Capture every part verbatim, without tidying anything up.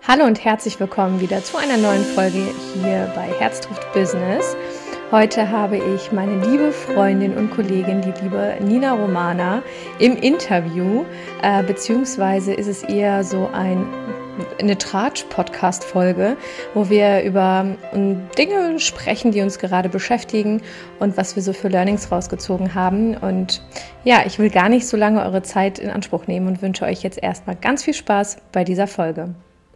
Hallo und herzlich willkommen wieder zu einer neuen Folge hier bei Herz trifft Business. Heute habe ich meine liebe Freundin und Kollegin, die liebe Nina Romana, im Interview, äh, beziehungsweise ist es eher so ein, eine Tratsch-Podcast-Folge, wo wir über um, Dinge sprechen, die uns gerade beschäftigen und was wir so für Learnings rausgezogen haben. Und ja, ich will gar nicht so lange eure Zeit in Anspruch nehmen und wünsche euch jetzt erstmal ganz viel Spaß bei dieser Folge.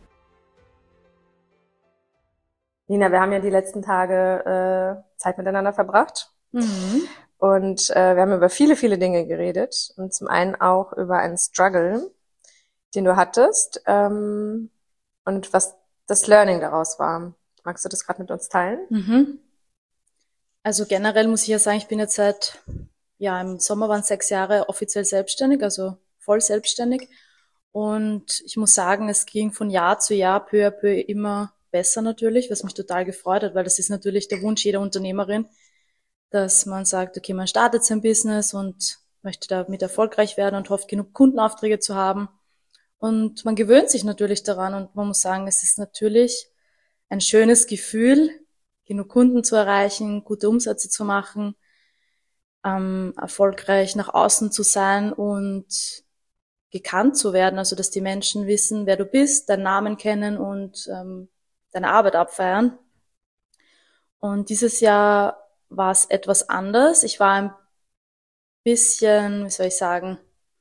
Nina, wir haben ja die letzten Tage äh, Zeit miteinander verbracht mhm. und äh, wir haben über viele, viele Dinge geredet und zum einen auch über einen Struggle, den du hattest ähm, und was das Learning daraus war. Magst du das gerade mit uns teilen? Mhm. Also generell muss ich ja sagen, ich bin jetzt seit, ja im Sommer waren es sechs Jahre offiziell selbstständig, also voll selbstständig und ich muss sagen, es ging von Jahr zu Jahr peu à peu immer besser natürlich, was mich total gefreut hat, weil das ist natürlich der Wunsch jeder Unternehmerin, dass man sagt, okay, man startet sein Business und möchte damit erfolgreich werden und hofft, genug Kundenaufträge zu haben. Und man gewöhnt sich natürlich daran und man muss sagen, es ist natürlich ein schönes Gefühl, genug Kunden zu erreichen, gute Umsätze zu machen, ähm, erfolgreich nach außen zu sein und gekannt zu werden, also dass die Menschen wissen, wer du bist, deinen Namen kennen und ähm, deine Arbeit abfeiern. Und dieses Jahr war es etwas anders. Ich war ein bisschen, wie soll ich sagen,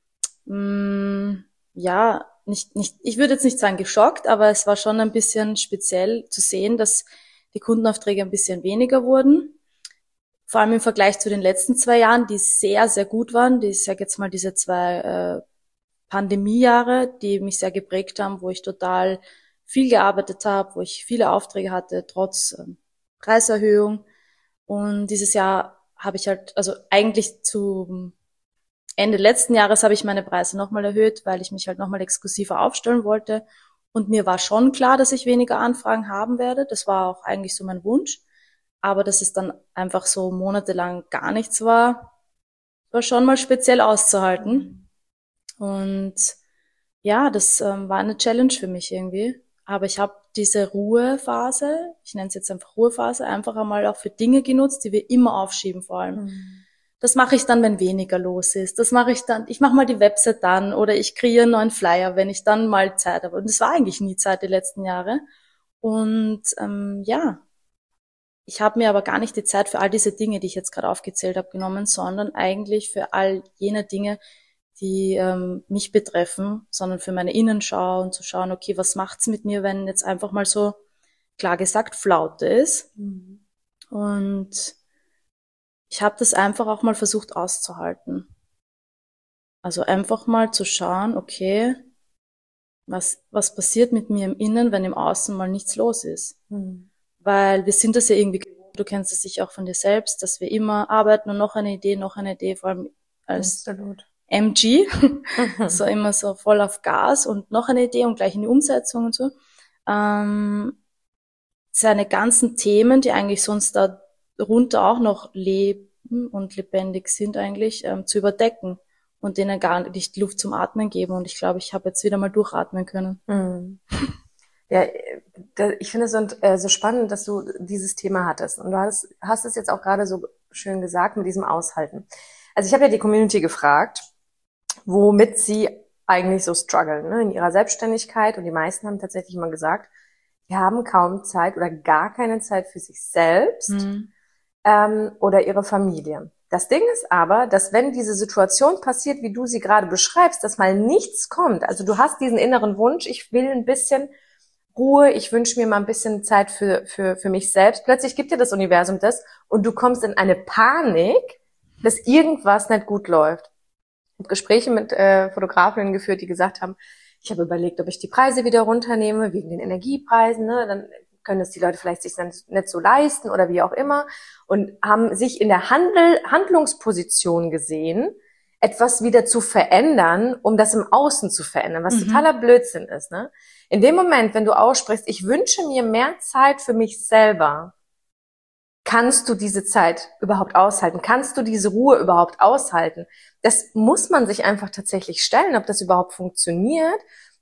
mh, ja, nicht, nicht, ich würde jetzt nicht sagen geschockt, aber es war schon ein bisschen speziell zu sehen, dass die Kundenaufträge ein bisschen weniger wurden. Vor allem im Vergleich zu den letzten zwei Jahren, die sehr, sehr gut waren. Die, ich sage jetzt mal, diese zwei äh, Pandemiejahre, die mich sehr geprägt haben, wo ich total viel gearbeitet habe, wo ich viele Aufträge hatte, trotz ähm, Preiserhöhung. Und dieses Jahr habe ich halt, also eigentlich zu Ende letzten Jahres habe ich meine Preise nochmal erhöht, weil ich mich halt nochmal exklusiver aufstellen wollte. Und mir war schon klar, dass ich weniger Anfragen haben werde. Das war auch eigentlich so mein Wunsch. Aber dass es dann einfach so monatelang gar nichts war, war schon mal speziell auszuhalten. Und ja, das ähm, war eine Challenge für mich irgendwie. Aber ich habe diese Ruhephase, ich nenne es jetzt einfach Ruhephase, einfach einmal auch für Dinge genutzt, die wir immer aufschieben vor allem. Mhm. Das mache ich dann, wenn weniger los ist. Das mache ich dann, ich mache mal die Website dann oder ich kreiere einen neuen Flyer, wenn ich dann mal Zeit habe. Und es war eigentlich nie Zeit die letzten Jahre. Und ähm, ja, ich habe mir aber gar nicht die Zeit für all diese Dinge, die ich jetzt gerade aufgezählt habe, genommen, sondern eigentlich für all jene Dinge, die ähm, mich betreffen, sondern für meine Innenschau und zu schauen, okay, was macht's mit mir, wenn jetzt einfach mal so, klar gesagt, Flaute ist. Mhm. Und ich habe das einfach auch mal versucht auszuhalten. Also einfach mal zu schauen, okay, was was passiert mit mir im Innen, wenn im Außen mal nichts los ist. Mhm. Weil wir sind das ja irgendwie gewohnt, du kennst es sicher auch von dir selbst, dass wir immer arbeiten und noch eine Idee, noch eine Idee, vor allem als Absolut. M G, so immer so voll auf Gas und noch eine Idee und gleich in die Umsetzung und so. Ähm, seine ganzen Themen, die eigentlich sonst da runter auch noch leben und lebendig sind eigentlich, ähm, zu überdecken und denen gar nicht Luft zum Atmen geben. Und ich glaube, ich habe jetzt wieder mal durchatmen können. Mhm. Ja, ich finde es so, äh, so spannend, dass du dieses Thema hattest. Und du hast, hast es jetzt auch gerade so schön gesagt mit diesem Aushalten. Also ich habe ja die Community gefragt, womit sie eigentlich so strugglen, ne, in ihrer Selbstständigkeit. Und die meisten haben tatsächlich immer gesagt, die haben kaum Zeit oder gar keine Zeit für sich selbst mhm. ähm, oder ihre Familie. Das Ding ist aber, dass wenn diese Situation passiert, wie du sie gerade beschreibst, dass mal nichts kommt, also du hast diesen inneren Wunsch, ich will ein bisschen Ruhe, ich wünsche mir mal ein bisschen Zeit für für für mich selbst. Plötzlich gibt dir das Universum das und du kommst in eine Panik, dass irgendwas nicht gut läuft. Ich habe Gespräche mit äh, Fotografinnen geführt, die gesagt haben, ich habe überlegt, ob ich die Preise wieder runternehme, wegen den Energiepreisen, ne? Dann können es die Leute vielleicht sich dann nicht so leisten oder wie auch immer und haben sich in der Handel, Handlungsposition gesehen, etwas wieder zu verändern, um das im Außen zu verändern, was mhm. totaler Blödsinn ist. Ne? In dem Moment, wenn du aussprichst, ich wünsche mir mehr Zeit für mich selber, kannst du diese Zeit überhaupt aushalten? Kannst du diese Ruhe überhaupt aushalten? Das muss man sich einfach tatsächlich stellen, ob das überhaupt funktioniert.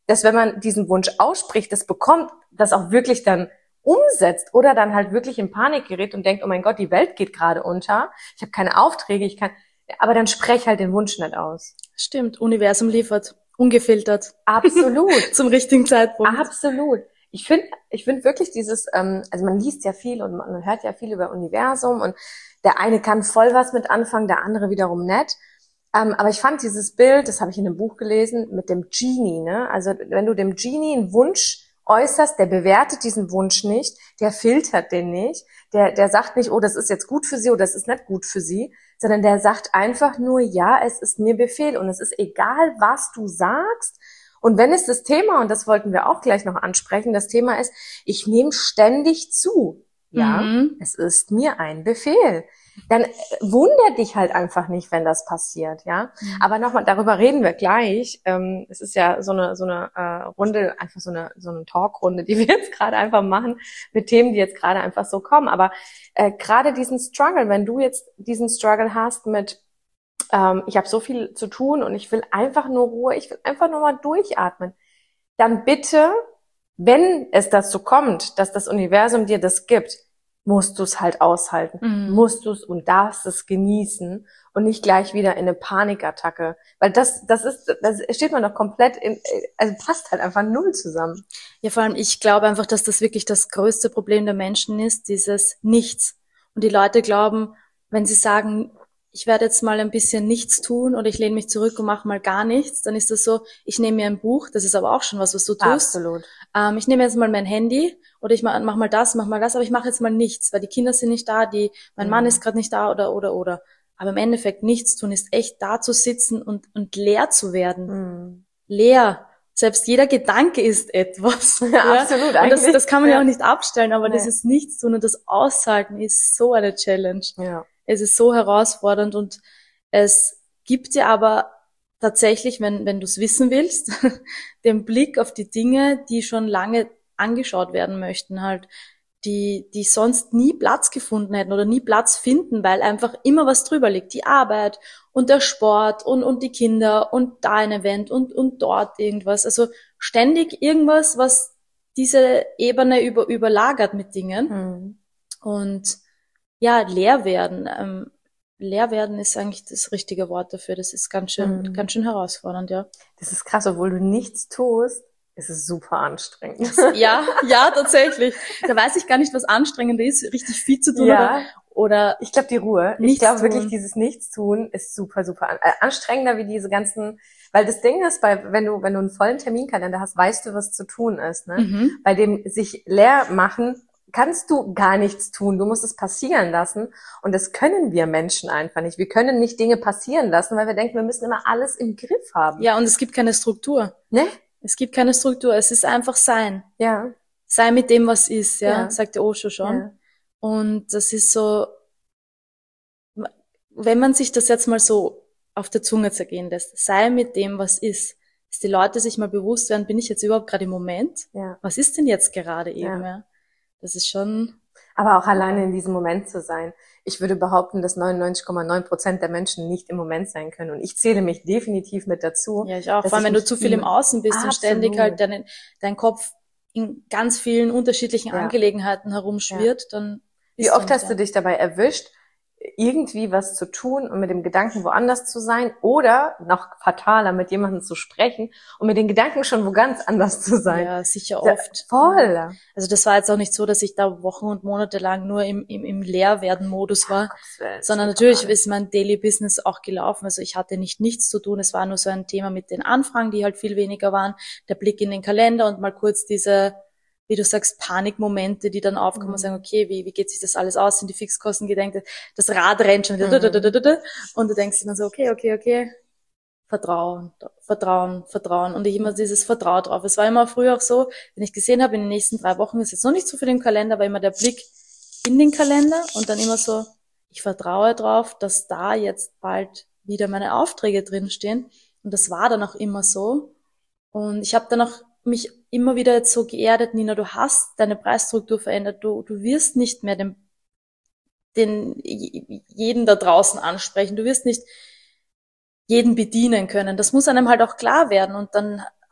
dass wenn man diesen Wunsch ausspricht, das bekommt, das auch wirklich dann umsetzt oder dann halt wirklich in Panik gerät und denkt, oh mein Gott, die Welt geht gerade unter, ich habe keine Aufträge, ich kann, aber dann sprech halt den Wunsch nicht aus. Stimmt, Universum liefert, ungefiltert. Absolut. Zum richtigen Zeitpunkt. Absolut. Ich finde, ich finde wirklich dieses, ähm, also man liest ja viel und man hört ja viel über Universum und der eine kann voll was mit anfangen, der andere wiederum nicht. Ähm, aber ich fand dieses Bild, das habe ich in einem Buch gelesen, mit dem Genie, ne? Also wenn du dem Genie einen Wunsch äußerst, der bewertet diesen Wunsch nicht, der filtert den nicht, der, der sagt nicht, oh, das ist jetzt gut für sie oder das ist nicht gut für sie, sondern der sagt einfach nur, ja, es ist mir Befehl und es ist egal, was du sagst. Und wenn es das Thema, und das wollten wir auch gleich noch ansprechen, das Thema ist, ich nehme ständig zu. Ja, mhm. Es ist mir ein Befehl. Dann wunder dich halt einfach nicht, wenn das passiert, ja. Mhm. Aber nochmal, darüber reden wir gleich. Ähm, es ist ja so eine so eine äh, Runde, einfach so eine so eine Talkrunde, die wir jetzt gerade einfach machen mit Themen, die jetzt gerade einfach so kommen. Aber äh, gerade diesen Struggle, wenn du jetzt diesen Struggle hast mit ähm, ich habe so viel zu tun und ich will einfach nur Ruhe, ich will einfach nur mal durchatmen, dann bitte, wenn es dazu kommt, dass das Universum dir das gibt, musst du es halt aushalten, mhm. musst du es und darfst es genießen und nicht gleich wieder in eine Panikattacke, weil das das ist, das steht man doch komplett in, also passt halt einfach null zusammen. Ja, vor allem ich glaube einfach, dass das wirklich das größte Problem der Menschen ist, dieses Nichts. Und die Leute glauben, wenn sie sagen, ich werde jetzt mal ein bisschen nichts tun oder ich lehne mich zurück und mache mal gar nichts, dann ist das so, ich nehme mir ein Buch, das ist aber auch schon was, was du tust. Absolut. Ähm, ich nehme jetzt mal mein Handy oder ich mache mal das, mach mal das, aber ich mache jetzt mal nichts, weil die Kinder sind nicht da, die mein mhm. Mann ist gerade nicht da oder oder oder. Aber im Endeffekt nichts tun ist echt da zu sitzen und und leer zu werden. Mhm. Leer. Selbst jeder Gedanke ist etwas. Ja, ja? Absolut. Und das, das kann man ja, ja auch nicht abstellen, aber nee. Das ist nichts tun und das Aushalten ist so eine Challenge. Ja. Es ist so herausfordernd und es gibt dir aber tatsächlich, wenn, wenn du es wissen willst, den Blick auf die Dinge, die schon lange angeschaut werden möchten, halt, die, die sonst nie Platz gefunden hätten oder nie Platz finden, weil einfach immer was drüber liegt. Die Arbeit und der Sport und, und die Kinder und da ein Event und, und dort irgendwas. Also ständig irgendwas, was diese Ebene über, überlagert mit Dingen. Mhm. Und ja, leer werden. Ähm, leer werden ist eigentlich das richtige Wort dafür. Das ist ganz schön, mhm. ganz schön herausfordernd, ja. Das ist krass, obwohl du nichts tust, ist es super anstrengend. Ja, ja, tatsächlich. Da weiß ich gar nicht, was anstrengender ist, richtig viel zu tun ja. oder, oder ich glaube die Ruhe. Ich glaube wirklich, dieses Nichtstun ist super, super an, äh, anstrengender wie diese ganzen, weil das Ding ist, bei, wenn du, wenn du einen vollen Terminkalender hast, weißt du, was zu tun ist, ne? Mhm. Bei dem sich leer machen, kannst du gar nichts tun. Du musst es passieren lassen. Und das können wir Menschen einfach nicht. Wir können nicht Dinge passieren lassen, weil wir denken, wir müssen immer alles im Griff haben. Ja, und es gibt keine Struktur. Ne? Es gibt keine Struktur. Es ist einfach sein. Ja. Sei mit dem, was ist, ja, ja. sagt der Osho schon. Ja. Und das ist so, wenn man sich das jetzt mal so auf der Zunge zergehen lässt, sei mit dem, was ist, dass die Leute sich mal bewusst werden, bin ich jetzt überhaupt gerade im Moment? Ja. Was ist denn jetzt gerade eben, ja? ja? Das ist schon... Aber auch alleine in diesem Moment zu sein. Ich würde behaupten, dass neunundneunzig Komma neun Prozent der Menschen nicht im Moment sein können. Und ich zähle mich definitiv mit dazu. Ja, ich auch. Vor allem, wenn du zu viel im Außen bist absolut. Und ständig halt dein, dein Kopf in ganz vielen unterschiedlichen ja. Angelegenheiten herumschwirrt, ja. dann... Wie oft hast du dich dabei erwischt, irgendwie was zu tun und mit dem Gedanken woanders zu sein oder noch fataler mit jemandem zu sprechen und mit den Gedanken schon wo ganz anders zu sein. Ja, sicher oft. Voll. Also das war jetzt auch nicht so, dass ich da Wochen und Monate lang nur im, im, im Leerwerden-Modus war, Ach, sondern natürlich ist mein Daily Business auch gelaufen. Also ich hatte nicht nichts zu tun. Es war nur so ein Thema mit den Anfragen, die halt viel weniger waren. Der Blick in den Kalender und mal kurz diese, wie du sagst, Panikmomente, die dann aufkommen mhm. und sagen, okay, wie, wie geht sich das alles aus? Sind die Fixkosten gedenkt? Das Rad rennt schon wieder. Mhm. Und du denkst dir dann so, okay, okay, okay. Vertrauen, Vertrauen, Vertrauen. Und ich immer dieses Vertrauen drauf. Es war immer früher auch so, wenn ich gesehen habe, in den nächsten drei Wochen ist jetzt noch nicht so viel im Kalender, aber immer der Blick in den Kalender und dann immer so, ich vertraue drauf, dass da jetzt bald wieder meine Aufträge drinstehen. Und das war dann auch immer so. Und ich habe dann auch mich immer wieder jetzt so geerdet, Nina, du hast deine Preisstruktur verändert, du, du wirst nicht mehr den, den, jeden da draußen ansprechen, du wirst nicht jeden bedienen können. Das muss einem halt auch klar werden und dann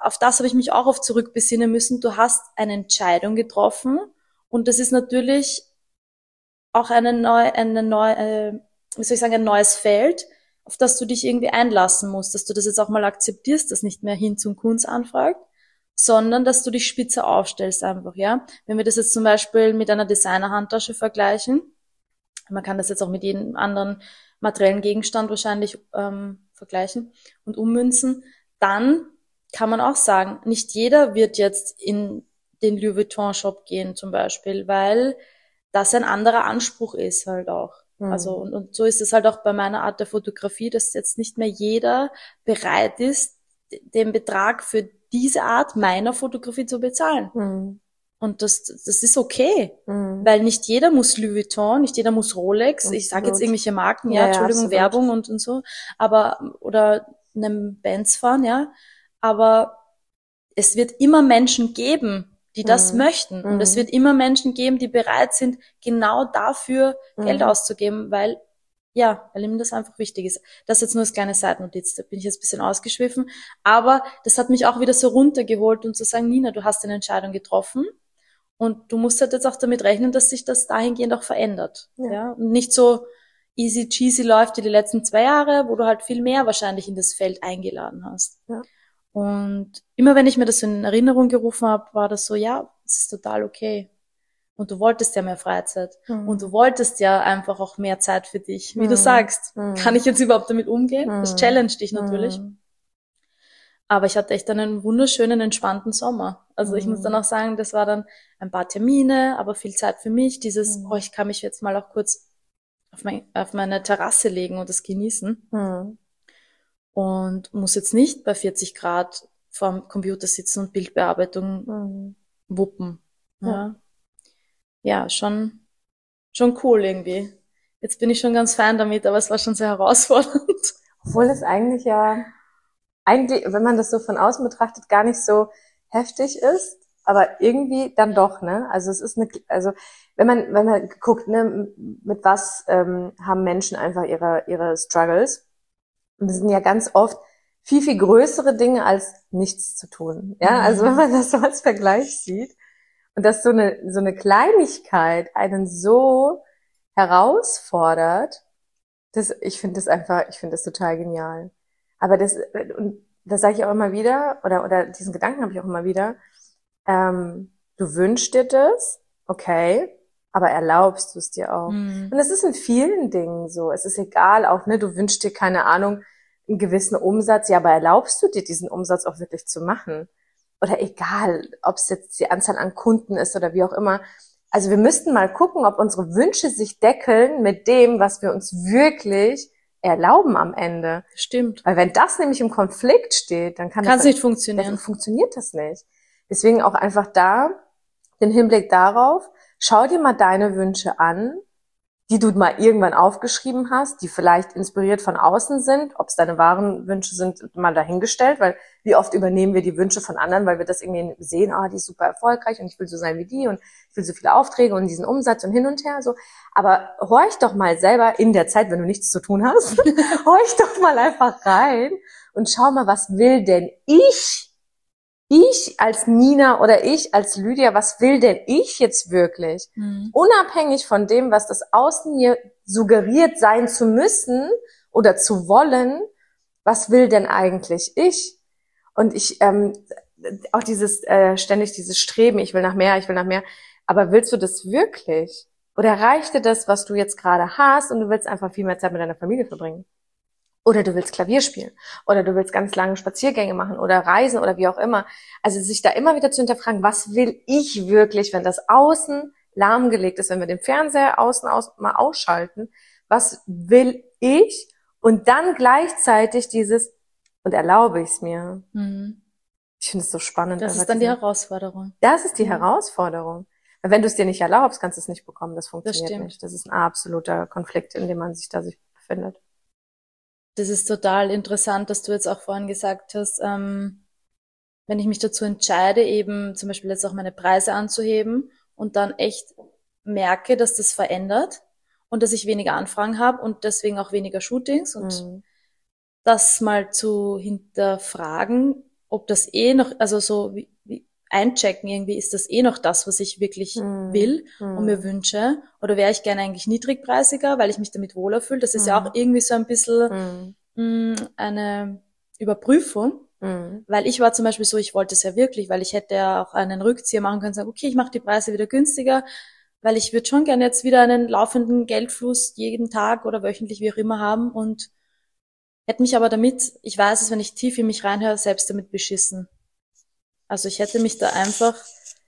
auf das habe ich mich auch oft zurückbesinnen müssen. Du hast eine Entscheidung getroffen und das ist natürlich auch eine neue, eine neue, äh, wie soll ich sagen, ein neues Feld, auf das du dich irgendwie einlassen musst, dass du das jetzt auch mal akzeptierst, dass nicht mehr hin zum Kunst anfragt, sondern dass du dich spitze aufstellst einfach, ja. Wenn wir das jetzt zum Beispiel mit einer Designer-Handtasche vergleichen, man kann das jetzt auch mit jedem anderen materiellen Gegenstand wahrscheinlich ähm, vergleichen und ummünzen, dann kann man auch sagen, nicht jeder wird jetzt in den Louis Vuitton Shop gehen zum Beispiel, weil das ein anderer Anspruch ist halt auch. Mhm. Also und, und so ist es halt auch bei meiner Art der Fotografie, dass jetzt nicht mehr jeder bereit ist, den Betrag für diese Art meiner Fotografie zu bezahlen. Mhm. Und das, das ist okay, mhm. weil nicht jeder muss Louis Vuitton, nicht jeder muss Rolex. Absolut. Ich sage jetzt irgendwelche Marken, ja, ja Entschuldigung, absolut. Werbung und, und so, aber oder einem Benz fahren, ja. Aber es wird immer Menschen geben, die das mhm. möchten. Und mhm. es wird immer Menschen geben, die bereit sind, genau dafür mhm. Geld auszugeben, weil, ja, weil ihm das einfach wichtig ist. Das ist jetzt nur das kleine Seitennotiz, da bin ich jetzt ein bisschen ausgeschwiffen. Aber das hat mich auch wieder so runtergeholt, um zu sagen, Nina, du hast eine Entscheidung getroffen. Und du musst halt jetzt auch damit rechnen, dass sich das dahingehend auch verändert. Ja. Ja? Und nicht so easy cheesy läuft wie die letzten zwei Jahre, wo du halt viel mehr wahrscheinlich in das Feld eingeladen hast. Ja. Und immer wenn ich mir das so in Erinnerung gerufen habe, war das so, ja, es ist total okay. Und du wolltest ja mehr Freizeit. Mhm. Und du wolltest ja einfach auch mehr Zeit für dich. Wie mhm. du sagst, mhm. kann ich jetzt überhaupt damit umgehen? Mhm. Das challenge dich natürlich. Mhm. Aber ich hatte echt einen wunderschönen, entspannten Sommer. Also mhm. ich muss dann auch sagen, das war dann ein paar Termine, aber viel Zeit für mich. Dieses, mhm. oh, ich kann mich jetzt mal auch kurz auf, mein, auf meine Terrasse legen und das genießen. Mhm. Und muss jetzt nicht bei vierzig Grad vorm Computer sitzen und Bildbearbeitung mhm. wuppen. Ja. ja, ja, schon, schon cool irgendwie. Jetzt bin ich schon ganz fein damit, aber es war schon sehr herausfordernd. Obwohl es eigentlich ja eigentlich, wenn man das so von außen betrachtet, gar nicht so heftig ist, aber irgendwie dann doch, ne? Also es ist eine, also wenn man wenn man guckt, ne, mit was ähm, haben Menschen einfach ihre ihre Struggles, und das sind ja ganz oft viel viel größere Dinge als nichts zu tun, ja? Mhm. Also wenn man das so als Vergleich sieht und dass so eine so eine Kleinigkeit einen so herausfordert, das ich finde das einfach, ich finde das total genial. Aber das, und das sage ich auch immer wieder, oder oder diesen Gedanken habe ich auch immer wieder, ähm, du wünschst dir das, okay, aber erlaubst du es dir auch. Mhm. Und das ist in vielen Dingen so. Es ist egal auch, ne, du wünschst dir, keine Ahnung, einen gewissen Umsatz, ja, aber erlaubst du dir diesen Umsatz auch wirklich zu machen? Oder egal, ob es jetzt die Anzahl an Kunden ist oder wie auch immer. Also wir müssten mal gucken, ob unsere Wünsche sich deckeln mit dem, was wir uns wirklich erlauben am Ende. Stimmt. Weil wenn das nämlich im Konflikt steht, dann kann Kann's das nicht funktionieren. Dann funktioniert das nicht. Deswegen auch einfach da den Hinblick darauf, schau dir mal deine Wünsche an, die du mal irgendwann aufgeschrieben hast, die vielleicht inspiriert von außen sind. Ob es deine wahren Wünsche sind, mal dahingestellt, weil wie oft übernehmen wir die Wünsche von anderen, weil wir das irgendwie sehen, ah, die ist super erfolgreich und ich will so sein wie die und ich will so viele Aufträge und diesen Umsatz und hin und her so. Aber horch doch mal selber in der Zeit, wenn du nichts zu tun hast, horch doch mal einfach rein und schau mal, was will denn ich? Ich als Nina oder ich als Lydia, was will denn ich jetzt wirklich? Mhm. Unabhängig von dem, was das Außen mir suggeriert sein zu müssen oder zu wollen, was will denn eigentlich ich? Und ich, ähm, auch dieses, äh, ständig dieses Streben, ich will nach mehr, ich will nach mehr. Aber willst du das wirklich? Oder reicht dir das, was du jetzt gerade hast und du willst einfach viel mehr Zeit mit deiner Familie verbringen? Oder du willst Klavier spielen. Oder du willst ganz lange Spaziergänge machen oder reisen oder wie auch immer. Also sich da immer wieder zu hinterfragen, was will ich wirklich, wenn das Außen lahmgelegt ist, wenn wir den Fernseher außen aus, mal ausschalten, was will ich? Und dann gleichzeitig dieses, und erlaube ich es mir. Mhm. Ich finde es so spannend. Das ist dann die Herausforderung. Das ist die ja. Herausforderung. Weil wenn du es dir nicht erlaubst, kannst du es nicht bekommen. Das funktioniert das nicht. Das ist ein absoluter Konflikt, in dem man sich da sich befindet. Das ist total interessant, dass du jetzt auch vorhin gesagt hast, ähm, wenn ich mich dazu entscheide, eben zum Beispiel jetzt auch meine Preise anzuheben und dann echt merke, dass das verändert und dass ich weniger Anfragen habe und deswegen auch weniger Shootings und mhm. das mal zu hinterfragen, ob das eh noch, also so wie, wie einchecken irgendwie, ist das eh noch das, was ich wirklich Mhm. will Mhm. und mir wünsche? Oder wäre ich gerne eigentlich niedrigpreisiger, weil ich mich damit wohler fühle? Das ist ja Mhm. auch irgendwie so ein bisschen Mhm. mh, eine Überprüfung. Mhm. Weil ich war zum Beispiel so, ich wollte es ja wirklich, weil ich hätte ja auch einen Rückzieher machen können, sagen, okay, ich mache die Preise wieder günstiger, weil ich würde schon gerne jetzt wieder einen laufenden Geldfluss jeden Tag oder wöchentlich, wie auch immer, haben und hätte mich aber damit, ich weiß es, wenn ich tief in mich reinhöre, selbst damit beschissen. Also ich hätte mich da einfach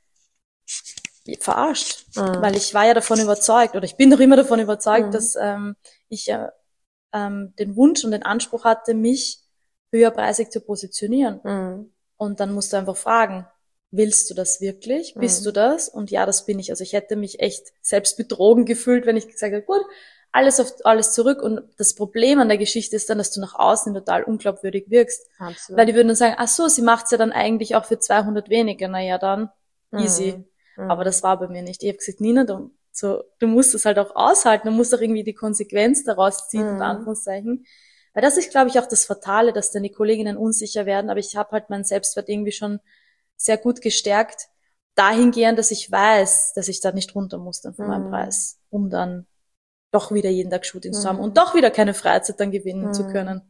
verarscht, Mhm. weil ich war ja davon überzeugt, oder ich bin doch immer davon überzeugt, Mhm. dass ähm, ich äh, ähm, den Wunsch und den Anspruch hatte, mich höherpreisig zu positionieren. Mhm. Und dann musst du einfach fragen, willst du das wirklich? Bist Mhm. du das? Und ja, das bin ich. Also ich hätte mich echt selbst betrogen gefühlt, wenn ich gesagt hätte, gut, alles auf alles zurück. Und das Problem an der Geschichte ist dann, dass du nach außen total unglaubwürdig wirkst. Absolut. Weil die würden dann sagen, ach so, sie macht's ja dann eigentlich auch für zweihundert weniger. Naja, dann easy. Mhm. Aber das war bei mir nicht. Ich habe gesagt, Nina, du, so, du musst es halt auch aushalten. Du musst auch irgendwie die Konsequenz daraus ziehen, Mhm. unter Anführungszeichen. Weil das ist, glaube ich, auch das Fatale, dass dann die Kolleginnen unsicher werden. Aber ich habe halt meinen Selbstwert irgendwie schon sehr gut gestärkt, dahingehend, dass ich weiß, dass ich da nicht runter muss dann von Mhm. meinem Preis, um dann doch wieder jeden Tag Shootings Mhm. zu haben und doch wieder keine Freizeit dann gewinnen Mhm. zu können.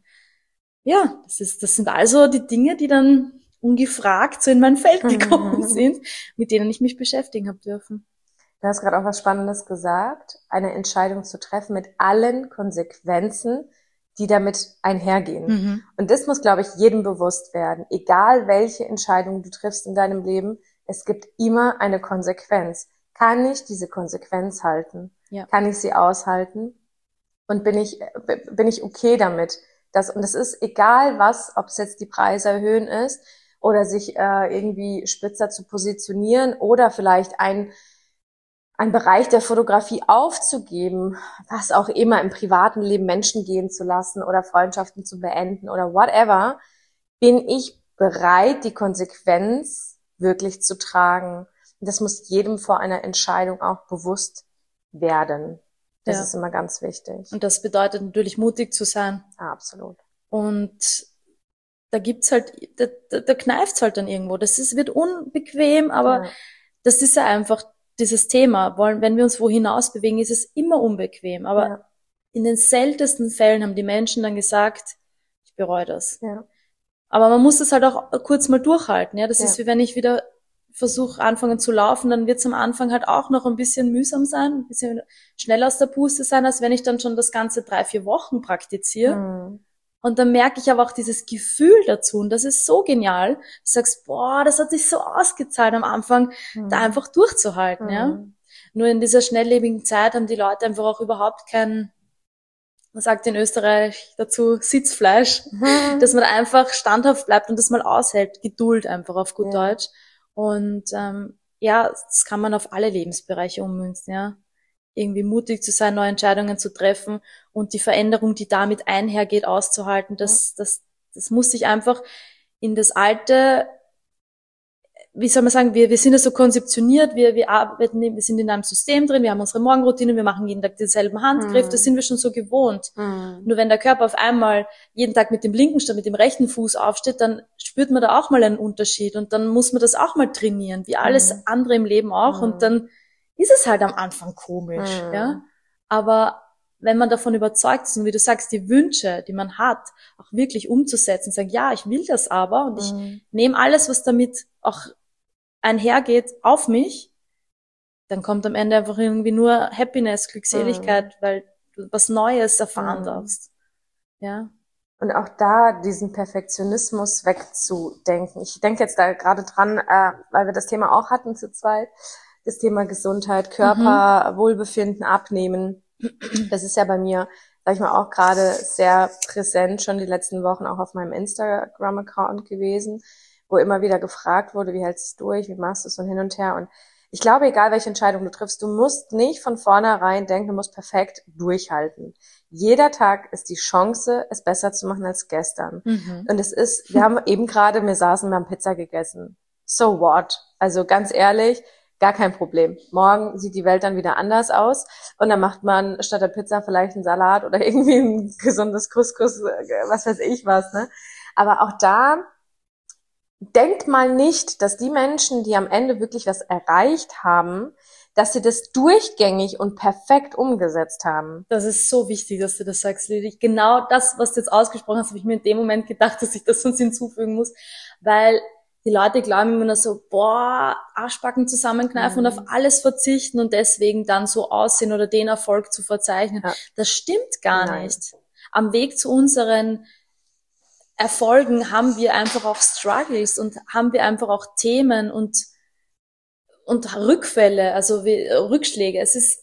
Ja, das ist, das sind also die Dinge, die dann ungefragt so in mein Feld gekommen Mhm. sind, mit denen ich mich beschäftigen habe dürfen. Du hast gerade auch was Spannendes gesagt, eine Entscheidung zu treffen mit allen Konsequenzen, die damit einhergehen. Mhm. Und das muss, glaube ich, jedem bewusst werden. Egal welche Entscheidung du triffst in deinem Leben, es gibt immer eine Konsequenz. Kann ich diese Konsequenz halten? Ja. Kann ich sie aushalten? Und bin ich, bin ich okay damit? Das, und das ist egal was, ob es jetzt die Preise erhöhen ist oder sich äh, irgendwie spitzer zu positionieren oder vielleicht ein einen Bereich der Fotografie aufzugeben, was auch immer, im privaten Leben Menschen gehen zu lassen oder Freundschaften zu beenden oder whatever, bin ich bereit, die Konsequenz wirklich zu tragen. Und das muss jedem vor einer Entscheidung auch bewusst werden. Das Ja. ist immer ganz wichtig. Und das bedeutet natürlich mutig zu sein. Absolut. Und da gibt's halt, da, da, da kneift's halt dann irgendwo. Das ist, wird unbequem, aber Ja. das ist ja einfach dieses Thema. Wollen, wenn wir uns wo hinaus bewegen, ist es immer unbequem. Aber Ja. in den seltensten Fällen haben die Menschen dann gesagt, ich bereue das. Ja. Aber man muss es halt auch kurz mal durchhalten. Ja, das Ja. ist wie wenn ich wieder versuche anfangen zu laufen, dann wird's am Anfang halt auch noch ein bisschen mühsam sein, ein bisschen schneller aus der Puste sein, als wenn ich dann schon das ganze drei, vier Wochen praktiziere. Mhm. Und dann merke ich aber auch dieses Gefühl dazu. Und das ist so genial. Du sagst, boah, das hat sich so ausgezahlt am Anfang, Mhm. da einfach durchzuhalten, Mhm. ja. Nur in dieser schnelllebigen Zeit haben die Leute einfach auch überhaupt kein, man sagt in Österreich dazu, Sitzfleisch, Mhm. dass man einfach standhaft bleibt und das mal aushält. Geduld einfach auf gut Ja. Deutsch. Und ähm, ja, das kann man auf alle Lebensbereiche ummünzen, ja. Irgendwie mutig zu sein, neue Entscheidungen zu treffen und die Veränderung, die damit einhergeht, auszuhalten, das, das, das muss sich einfach in das alte, wie soll man sagen, wir, wir sind ja so konzeptioniert, wir, wir arbeiten, wir sind in einem System drin, wir haben unsere Morgenroutine, wir machen jeden Tag denselben Handgriff, Mhm. das sind wir schon so gewohnt. Mhm. Nur wenn der Körper auf einmal jeden Tag mit dem linken statt mit dem rechten Fuß aufsteht, dann spürt man da auch mal einen Unterschied und dann muss man das auch mal trainieren, wie alles Mhm. andere im Leben auch Mhm. und dann ist es halt am Anfang komisch, Mhm. ja. Aber wenn man davon überzeugt ist und wie du sagst, die Wünsche, die man hat, auch wirklich umzusetzen, sagen, ja, ich will das aber und ich Mhm. nehme alles, was damit auch einhergeht, auf mich, dann kommt am Ende einfach irgendwie nur Happiness, Glückseligkeit, weil du was Neues erfahren Mhm. darfst. Ja. Und auch da diesen Perfektionismus wegzudenken. Ich denke jetzt da gerade dran, äh, weil wir das Thema auch hatten zu zweit, das Thema Gesundheit, Körper, Mhm. Wohlbefinden, Abnehmen. Das ist ja bei mir, sag ich mal, auch gerade sehr präsent, schon die letzten Wochen auch auf meinem Instagram-Account gewesen, wo immer wieder gefragt wurde, wie hältst du es durch, wie machst du es und hin und her. Und ich glaube, egal welche Entscheidung du triffst, du musst nicht von vornherein denken, du musst perfekt durchhalten. Jeder Tag ist die Chance, es besser zu machen als gestern. Mhm. Und es ist, wir haben eben gerade, wir saßen, wir haben Pizza gegessen. So what? Also ganz ehrlich, gar kein Problem. Morgen sieht die Welt dann wieder anders aus und dann macht man statt der Pizza vielleicht einen Salat oder irgendwie ein gesundes Couscous, was weiß ich was, ne? Aber auch da denkt mal nicht, dass die Menschen, die am Ende wirklich was erreicht haben, dass sie das durchgängig und perfekt umgesetzt haben. Das ist so wichtig, dass du das sagst, Lili. Genau das, was du jetzt ausgesprochen hast, habe ich mir in dem Moment gedacht, dass ich das sonst hinzufügen muss, weil die Leute glauben immer nur so, boah, Arschbacken zusammenkneifen Mhm. und auf alles verzichten und deswegen dann so aussehen oder den Erfolg zu verzeichnen. Ja. Das stimmt gar Nein. nicht. Am Weg zu unseren Erfolgen haben wir einfach auch Struggles und haben wir einfach auch Themen und und Rückfälle, also wie, Rückschläge. Es ist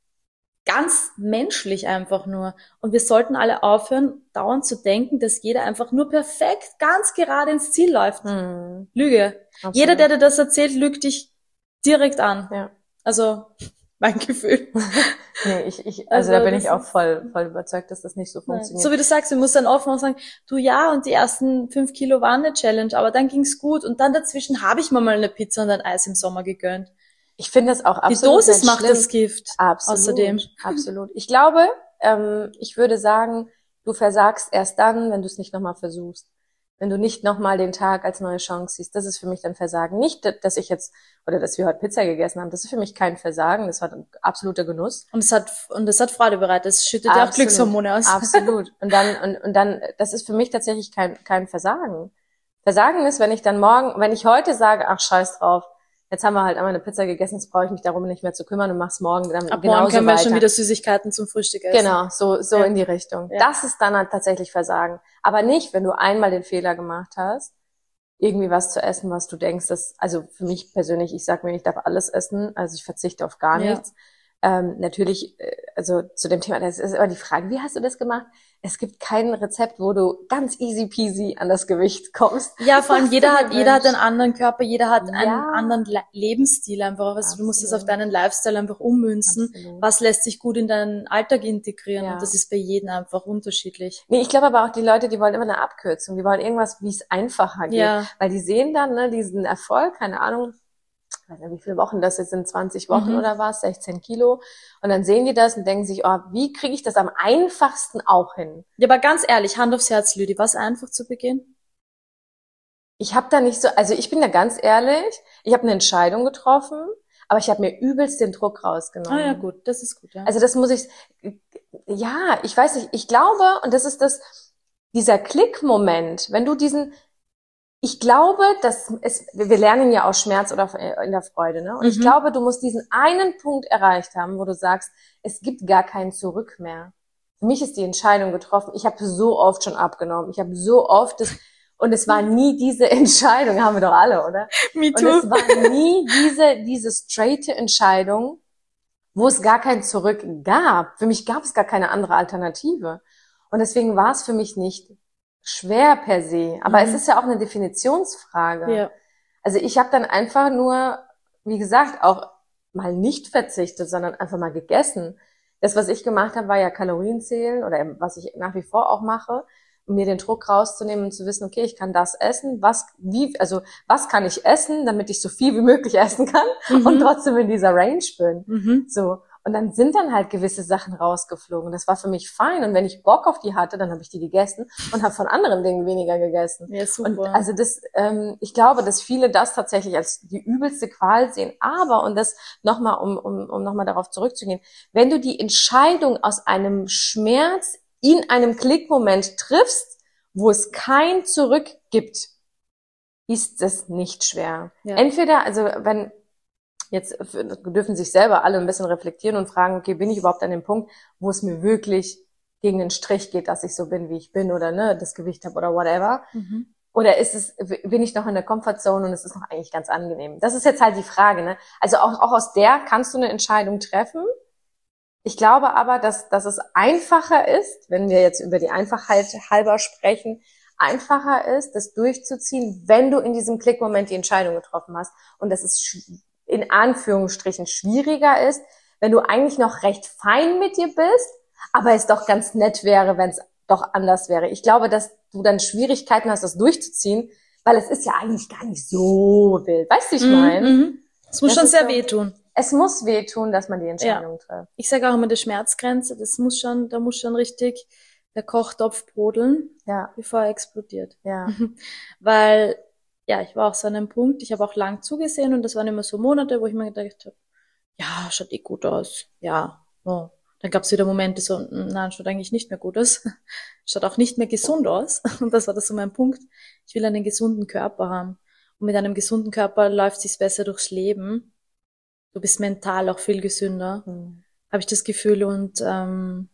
ganz menschlich einfach nur. Und wir sollten alle aufhören, dauernd zu denken, dass jeder einfach nur perfekt, ganz gerade ins Ziel läuft. Mhm. Lüge. Absolut. Jeder, der dir das erzählt, lügt dich direkt an. Ja. Also, mein Gefühl. Nee, ich, ich, also, also da bin ich auch voll, voll überzeugt, dass das nicht so funktioniert. So wie du sagst, du musst dann offen und sagen, du ja, und die ersten fünf Kilo waren eine Challenge, aber dann ging's gut und dann dazwischen habe ich mir mal eine Pizza und ein Eis im Sommer gegönnt. Ich finde das auch absolut. Die Dosis macht schlimm. Das Gift. Absolut. Außerdem. Absolut. Ich glaube, ähm, ich würde sagen, du versagst erst dann, wenn du es nicht nochmal versuchst. Wenn du nicht nochmal den Tag als neue Chance siehst. Das ist für mich dann Versagen. Nicht, dass ich jetzt, oder dass wir heute Pizza gegessen haben. Das ist für mich kein Versagen. Das war ein absoluter Genuss. Und es hat, und es hat Freude bereitet. Es schüttet ja auch Glückshormone aus. Absolut. Und dann, und, und dann, das ist für mich tatsächlich kein, kein Versagen. Versagen ist, wenn ich dann morgen, wenn ich heute sage, ach, scheiß drauf. Jetzt haben wir halt einmal eine Pizza gegessen, jetzt brauche ich mich darum nicht mehr zu kümmern und mach's morgen dann Ab genauso morgen können wir weiter. schon wieder Süßigkeiten zum Frühstück essen. Genau, so so ja. In die Richtung. Ja. Das ist dann halt tatsächlich Versagen. Aber nicht, wenn du einmal den Fehler gemacht hast, irgendwie was zu essen, was du denkst, dass, also für mich persönlich, ich sag mir, ich darf alles essen, also ich verzichte auf gar Ja. nichts. Ähm, natürlich, also zu dem Thema, das ist immer die Frage, wie hast du das gemacht? Es gibt kein Rezept, wo du ganz easy peasy an das Gewicht kommst. Ja, vor allem jeder hat, jeder hat einen anderen Körper, jeder hat Ja. einen anderen Le- Lebensstil einfach. Also du musst es auf deinen Lifestyle einfach ummünzen. Absolut. Was lässt sich gut in deinen Alltag integrieren? Ja. Und das ist bei jedem einfach unterschiedlich. Nee, ich glaube aber auch, die Leute, die wollen immer eine Abkürzung. Die wollen irgendwas, wie es einfacher geht. Ja. Weil die sehen dann, ne, diesen Erfolg, keine Ahnung, ich weiß nicht, wie viele Wochen das jetzt sind, zwanzig Wochen Mhm. oder was, sechzehn Kilo. Und dann sehen die das und denken sich, oh, wie kriege ich das am einfachsten auch hin? Ja, aber ganz ehrlich, Hand aufs Herz, Lüdi, was einfach zu Beginn? Ich habe da nicht so, also ich bin da ganz ehrlich, ich habe eine Entscheidung getroffen, aber ich habe mir übelst den Druck rausgenommen. Ah ja, gut, das ist gut, ja. Also das muss ich, ja, ich weiß nicht, ich glaube, und das ist das, dieser Klickmoment, wenn du diesen, ich glaube, dass es, wir lernen ja aus Schmerz oder in der Freude, ne? Und Mhm. ich glaube, du musst diesen einen Punkt erreicht haben, wo du sagst, es gibt gar kein Zurück mehr. Für mich ist die Entscheidung getroffen. Ich habe so oft schon abgenommen. Ich habe so oft das, und es war nie diese Entscheidung, haben wir doch alle, oder? Me Und too. es war nie diese, diese straighte Entscheidung, wo es gar kein Zurück gab. Für mich gab es gar keine andere Alternative. Und deswegen war es für mich nicht schwer per se. Aber Mhm. es ist ja auch eine Definitionsfrage. Ja. Also ich habe dann einfach nur, wie gesagt, auch mal nicht verzichtet, sondern einfach mal gegessen. Das, was ich gemacht habe, war ja Kalorien zählen oder was ich nach wie vor auch mache, um mir den Druck rauszunehmen und zu wissen, okay, ich kann das essen, was, wie, also was kann ich essen, damit ich so viel wie möglich essen kann Mhm. und trotzdem in dieser Range bin. Mhm. So. Und dann sind dann halt gewisse Sachen rausgeflogen. Das war für mich fein. Und wenn ich Bock auf die hatte, dann habe ich die gegessen und habe von anderen Dingen weniger gegessen. Ja, super. Und also das, ähm, ich glaube, dass viele das tatsächlich als die übelste Qual sehen. Aber, und das nochmal, um, um, um nochmal darauf zurückzugehen, wenn du die Entscheidung aus einem Schmerz in einem Klickmoment triffst, wo es kein Zurück gibt, ist es nicht schwer. Ja. Entweder, also wenn, jetzt dürfen sich selber alle ein bisschen reflektieren und fragen, okay, bin ich überhaupt an dem Punkt, wo es mir wirklich gegen den Strich geht, dass ich so bin, wie ich bin oder ne, das Gewicht habe oder whatever. Mhm. Oder ist es, bin ich noch in der Comfortzone und es ist noch eigentlich ganz angenehm? Das ist jetzt halt die Frage, ne? Also auch, auch aus der kannst du eine Entscheidung treffen. Ich glaube aber, dass, dass es einfacher ist, wenn wir jetzt über die Einfachheit halber sprechen, einfacher ist, das durchzuziehen, wenn du in diesem Klickmoment die Entscheidung getroffen hast. Und das ist in Anführungsstrichen schwieriger ist, wenn du eigentlich noch recht fein mit dir bist, aber es doch ganz nett wäre, wenn es doch anders wäre. Ich glaube, dass du dann Schwierigkeiten hast, das durchzuziehen, weil es ist ja eigentlich gar nicht so wild. Weißt du, wie ich meine? Mhm. Es muss Das schon ist sehr so- wehtun. Es muss wehtun, dass man die Entscheidung trifft. Ich sage auch immer die Schmerzgrenze, das muss schon, da muss schon richtig der Kochtopf brodeln, Ja, bevor er explodiert. ja. Weil ja, ich war auch so an einem Punkt, ich habe auch lang zugesehen und das waren immer so Monate, wo ich mir gedacht habe, ja, schaut eh gut aus, ja, oh. Dann gab es wieder Momente so, nein, schaut eigentlich nicht mehr gut aus, schaut auch nicht mehr gesund aus und das war das so mein Punkt. Ich will einen gesunden Körper haben und mit einem gesunden Körper läuft sich's besser durchs Leben. Du bist mental auch viel gesünder, mhm. habe ich das Gefühl und ähm,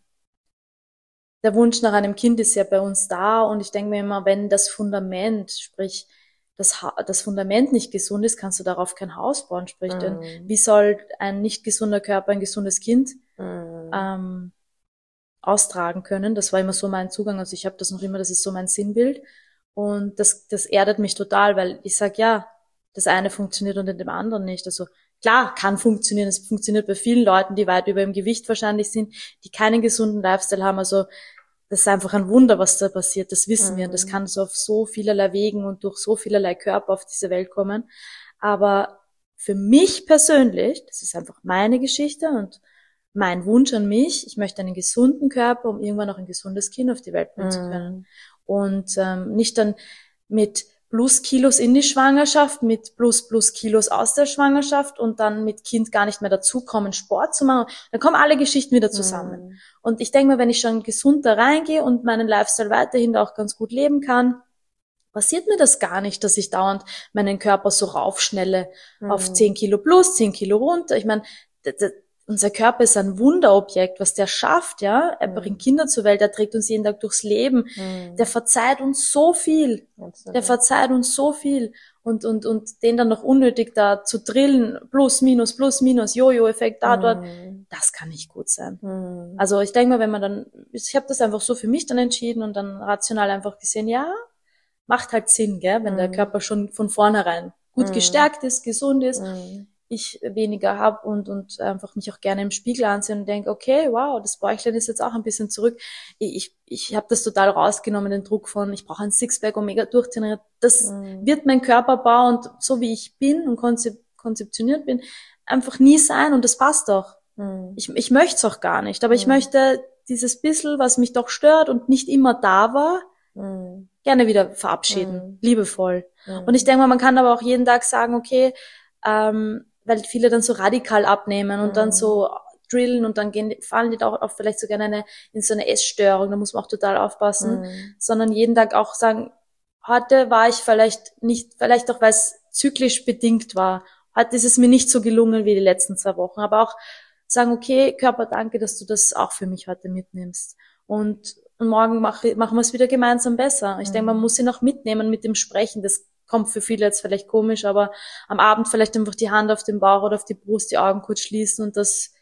der Wunsch nach einem Kind ist ja bei uns da und ich denke mir immer, wenn das Fundament, sprich das, ha- das Fundament nicht gesund ist, kannst du darauf kein Haus bauen, sprich, mm. denn wie soll ein nicht gesunder Körper ein gesundes Kind mm. ähm, austragen können? Das war immer so mein Zugang, also ich habe das noch immer, das ist so mein Sinnbild und das, das erdet mich total, weil ich sag ja, das eine funktioniert und in dem anderen nicht, also klar, kann funktionieren, es funktioniert bei vielen Leuten, die weit über dem Gewicht wahrscheinlich sind, die keinen gesunden Lifestyle haben, also das ist einfach ein Wunder, was da passiert, das wissen mhm. wir. Und das kann so auf so vielerlei Wegen und durch so vielerlei Körper auf diese Welt kommen. Aber für mich persönlich, das ist einfach meine Geschichte und mein Wunsch an mich, ich möchte einen gesunden Körper, um irgendwann auch ein gesundes Kind auf die Welt bringen mhm. zu können. Und ähm, nicht dann mit plus Kilos in die Schwangerschaft, mit plus plus Kilos aus der Schwangerschaft und dann mit Kind gar nicht mehr dazukommen, Sport zu machen. Dann kommen alle Geschichten wieder zusammen. Mhm. Und ich denke mir, wenn ich schon gesund da reingehe und meinen Lifestyle weiterhin auch ganz gut leben kann, passiert mir das gar nicht, dass ich dauernd meinen Körper so raufschnelle mhm. auf zehn Kilo plus, zehn Kilo runter. Ich meine, unser Körper ist ein Wunderobjekt, was der schafft, ja. Er bringt mhm. Kinder zur Welt, er trägt uns jeden Tag durchs Leben. Mhm. Der verzeiht uns so viel. Absolut. Der verzeiht uns so viel. Und, und, und den dann noch unnötig da zu drillen, plus, minus, plus, minus, Jojo-Effekt da, mhm. dort, das kann nicht gut sein. Mhm. Also ich denke mal, wenn man dann, ich habe das einfach so für mich dann entschieden und dann rational einfach gesehen, ja, macht halt Sinn, gell, wenn mhm. der Körper schon von vornherein gut mhm. gestärkt ist, gesund ist, mhm. ich weniger habe und und einfach mich auch gerne im Spiegel ansehe und denke, okay, wow, das Bäuchlein ist jetzt auch ein bisschen zurück. Ich ich, ich habe das total rausgenommen, den Druck von, ich brauche ein Sixpack und mega durchtrainiert. Das mhm. wird mein Körperbau und so wie ich bin und konzep- konzeptioniert bin, einfach nie sein und das passt doch. Mhm. Ich, ich möchte es auch gar nicht, aber mhm. ich möchte dieses bisschen, was mich doch stört und nicht immer da war, mhm. gerne wieder verabschieden, mhm. liebevoll. Mhm. Und ich denke mal, man kann aber auch jeden Tag sagen, okay, ähm, weil viele dann so radikal abnehmen und mhm. dann so drillen und dann gehen, fallen die da auch vielleicht sogar in eine, in so eine Essstörung, da muss man auch total aufpassen, mhm. sondern jeden Tag auch sagen, heute war ich vielleicht nicht, vielleicht auch, weil es zyklisch bedingt war, heute ist es mir nicht so gelungen wie die letzten zwei Wochen, aber auch sagen, okay, Körper, danke, dass du das auch für mich heute mitnimmst und, und morgen mach, machen wir es wieder gemeinsam besser. Ich mhm. denke, man muss ihn auch mitnehmen mit dem Sprechen, das kommt für viele jetzt vielleicht komisch, aber am Abend vielleicht einfach die Hand auf den Bauch oder auf die Brust, die Augen kurz schließen und das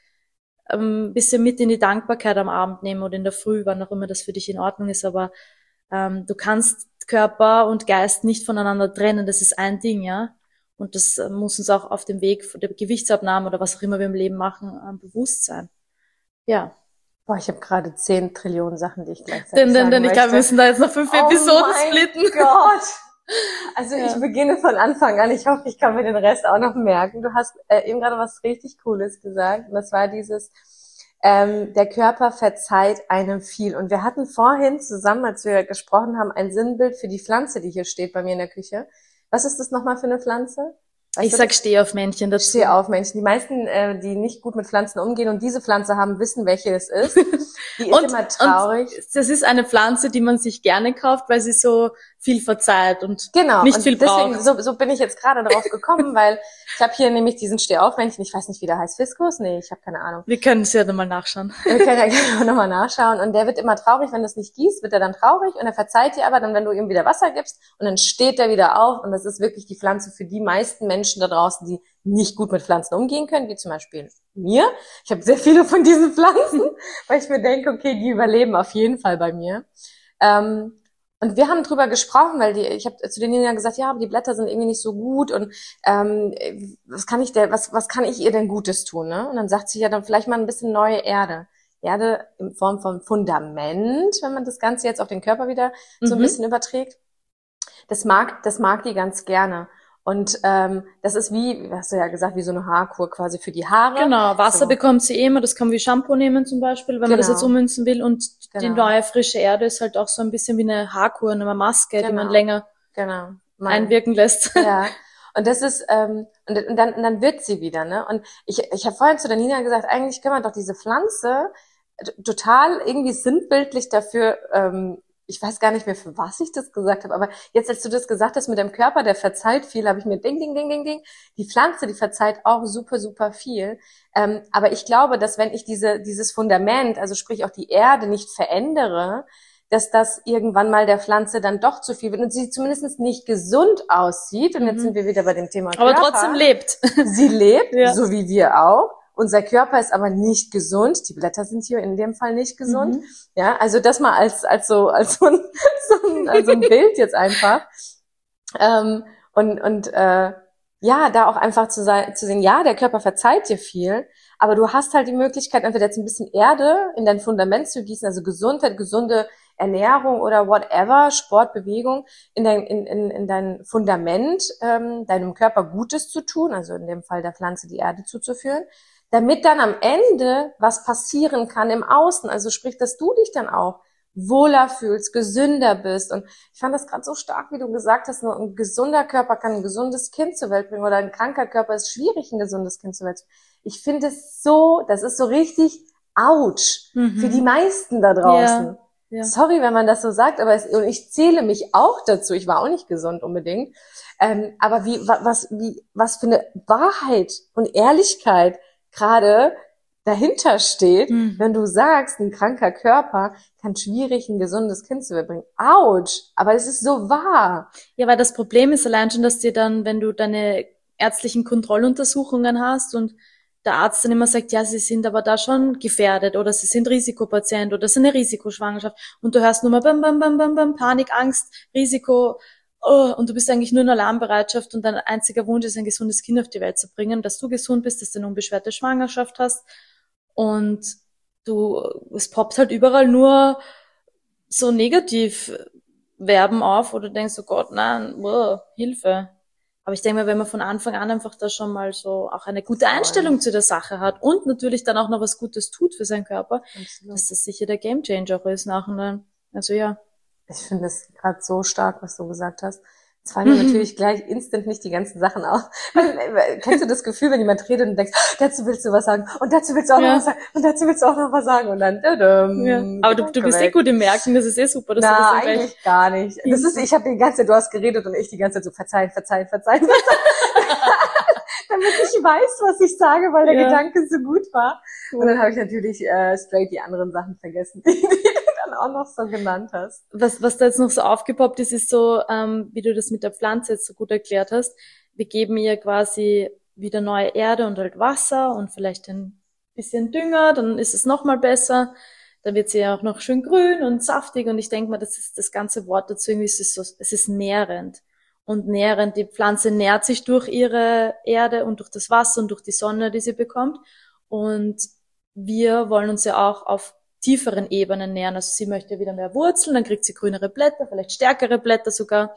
ähm, bisschen mit in die Dankbarkeit am Abend nehmen oder in der Früh, wann auch immer das für dich in Ordnung ist, aber ähm, du kannst Körper und Geist nicht voneinander trennen, das ist ein Ding, ja, und das äh, muss uns auch auf dem Weg von der Gewichtsabnahme oder was auch immer wir im Leben machen, äh, bewusst sein. Ja. Boah, ich habe gerade zehn Trillionen Sachen, die ich gleichzeitig denn, denn, sagen denn, möchte. Ich glaube, wir müssen da jetzt noch fünf oh Episoden splitten. Oh mein Gott! Also ja. ich beginne von Anfang an. Ich hoffe, ich kann mir den Rest auch noch merken. Du hast äh, eben gerade was richtig Cooles gesagt. Und das war dieses, ähm, der Körper verzeiht einem viel. Und wir hatten vorhin zusammen, als wir gesprochen haben, ein Sinnbild für die Pflanze, die hier steht bei mir in der Küche. Was ist das nochmal für eine Pflanze? Weißt ich sag Stehaufmännchen dazu. Stehaufmännchen. Die meisten, äh, die nicht gut mit Pflanzen umgehen und diese Pflanze haben, wissen, welche es ist. Die ist und, immer traurig. Und das ist eine Pflanze, die man sich gerne kauft, weil sie so viel verzeiht und genau, nicht und viel deswegen, braucht. So, so bin ich jetzt gerade darauf gekommen, weil ich habe hier nämlich diesen Stehaufmännchen, ich weiß nicht, wie der heißt, Fiskus? Nee, ich habe keine Ahnung. Wir können es ja nochmal nachschauen. Wir können ja gerne nochmal nachschauen und der wird immer traurig, wenn du es nicht gießt, wird er dann traurig und er verzeiht dir aber dann, wenn du ihm wieder Wasser gibst und dann steht er wieder auf und das ist wirklich die Pflanze für die meisten Menschen da draußen, die nicht gut mit Pflanzen umgehen können, wie zum Beispiel mir. Ich habe sehr viele von diesen Pflanzen, weil ich mir denke, okay, die überleben auf jeden Fall bei mir. Ähm, und wir haben drüber gesprochen, weil die, ich habe zu den Nina gesagt, ja, aber die Blätter sind irgendwie nicht so gut und ähm, was kann ich der, was was kann ich ihr denn Gutes tun, ne? Und dann sagt sie ja dann vielleicht mal ein bisschen neue Erde. Erde in Form von Fundament, wenn man das Ganze jetzt auf den Körper wieder so ein Mhm. bisschen überträgt. Das mag, das mag die ganz gerne. Und ähm, das ist wie, hast du ja gesagt, wie so eine Haarkur quasi für die Haare. Genau, Wasser so. bekommt sie eh immer, das kann man wie Shampoo nehmen zum Beispiel, wenn man das Genau. jetzt ummünzen will. Und die Genau. neue frische Erde ist halt auch so ein bisschen wie eine Haarkur, eine Maske, die man Genau. länger Genau. einwirken lässt. Ja. Und das ist, ähm, und, und dann, und dann wird sie wieder, ne? Und ich, ich habe vorhin zu der Nina gesagt, eigentlich können wir doch diese Pflanze total irgendwie sinnbildlich dafür, ähm, ich weiß gar nicht mehr, für was ich das gesagt habe, aber jetzt, als du das gesagt hast mit dem Körper, der verzeiht viel, habe ich mir ding, ding, ding, ding, ding, die Pflanze, die verzeiht auch super, super viel. Ähm, aber ich glaube, dass wenn ich diese, dieses Fundament, also sprich auch die Erde nicht verändere, dass das irgendwann mal der Pflanze dann doch zu viel wird und sie zumindest nicht gesund aussieht. Und jetzt Mhm. sind wir wieder bei dem Thema Aber Körper. trotzdem lebt. Sie lebt, Ja. so wie wir auch. Unser Körper ist aber nicht gesund. Die Blätter sind hier in dem Fall nicht gesund. Mhm. Ja, also das mal als, als so, als so ein, so ein, also ein Bild jetzt einfach. Ähm, und, und, äh, ja, da auch einfach zu sein, zu sehen, ja, der Körper verzeiht dir viel, aber du hast halt die Möglichkeit, entweder jetzt ein bisschen Erde in dein Fundament zu gießen, also Gesundheit, gesunde Ernährung oder whatever, Sport, Bewegung, in dein, in, in, in dein Fundament, ähm, deinem Körper Gutes zu tun, also in dem Fall der Pflanze die Erde zuzuführen, damit dann am Ende was passieren kann im Außen, also sprich, dass du dich dann auch wohler fühlst, gesünder bist. Und ich fand das gerade so stark, wie du gesagt hast, nur ein gesunder Körper kann ein gesundes Kind zur Welt bringen oder ein kranker Körper ist schwierig, ein gesundes Kind zur Welt zu bringen. Ich finde es so, das ist so richtig ouch Mhm. für die meisten da draußen. Ja, ja. Sorry, wenn man das so sagt, aber es, und ich zähle mich auch dazu. Ich war auch nicht gesund unbedingt. Ähm, aber wie, wa- was, wie, was für eine Wahrheit und Ehrlichkeit gerade dahinter steht, Mhm. wenn du sagst, ein kranker Körper kann schwierig ein gesundes Kind zu bringen. Autsch! Aber es ist so wahr. Ja, weil das Problem ist allein schon, dass dir dann, wenn du deine ärztlichen Kontrolluntersuchungen hast und der Arzt dann immer sagt, ja, sie sind aber da schon gefährdet oder sie sind Risikopatient oder es ist eine Risikoschwangerschaft und du hörst nur mal bam, bam, bam, bam, bam, Panik, Angst, Risiko, oh, und du bist eigentlich nur in Alarmbereitschaft und dein einziger Wunsch ist, ein gesundes Kind auf die Welt zu bringen, dass du gesund bist, dass du eine unbeschwerte Schwangerschaft hast und du, es poppt halt überall nur so negativ Verben auf, wo du denkst, oh Gott, nein, wow, Hilfe. Aber ich denke mal, wenn man von Anfang an einfach da schon mal so auch eine gute Einstellung zu der Sache hat und natürlich dann auch noch was Gutes tut für seinen Körper, Absolut. dass das sicher der Gamechanger auch ist nachher. Also ja. Ich finde es gerade so stark, was du gesagt hast. Es fallen mir natürlich gleich instant nicht die ganzen Sachen auf. Kennst du das Gefühl, wenn jemand redet und denkst, dazu willst du was sagen und dazu willst du auch Ja. noch was sagen und dazu willst du auch noch was sagen und dann dadum, Ja. Aber du, du bist eh gut im Merken, das ist eh super, dass du das Na, dann gleich... eigentlich gar nicht. Das ist, ich habe die ganze Zeit, du hast geredet und ich die ganze Zeit so verzeihen, verzeihen, verzeihen, verzeihen. Damit ich weiß, was ich sage, weil der Ja. Gedanke so gut war. Und dann habe ich natürlich äh, straight die anderen Sachen vergessen, die, die du dann auch noch so genannt hast. Was, was da jetzt noch so aufgepoppt ist, ist so, ähm, wie du das mit der Pflanze jetzt so gut erklärt hast. Wir geben ihr quasi wieder neue Erde und halt Wasser und vielleicht ein bisschen Dünger, dann ist es nochmal besser. Dann wird sie ja auch noch schön grün und saftig und ich denke mal, das ist das ganze Wort dazu irgendwie, es ist so, es ist nährend. Und nährend, die Pflanze nährt sich durch ihre Erde und durch das Wasser und durch die Sonne, die sie bekommt. Und wir wollen uns ja auch auf tieferen Ebenen nähern. Also sie möchte wieder mehr Wurzeln, dann kriegt sie grünere Blätter, vielleicht stärkere Blätter sogar.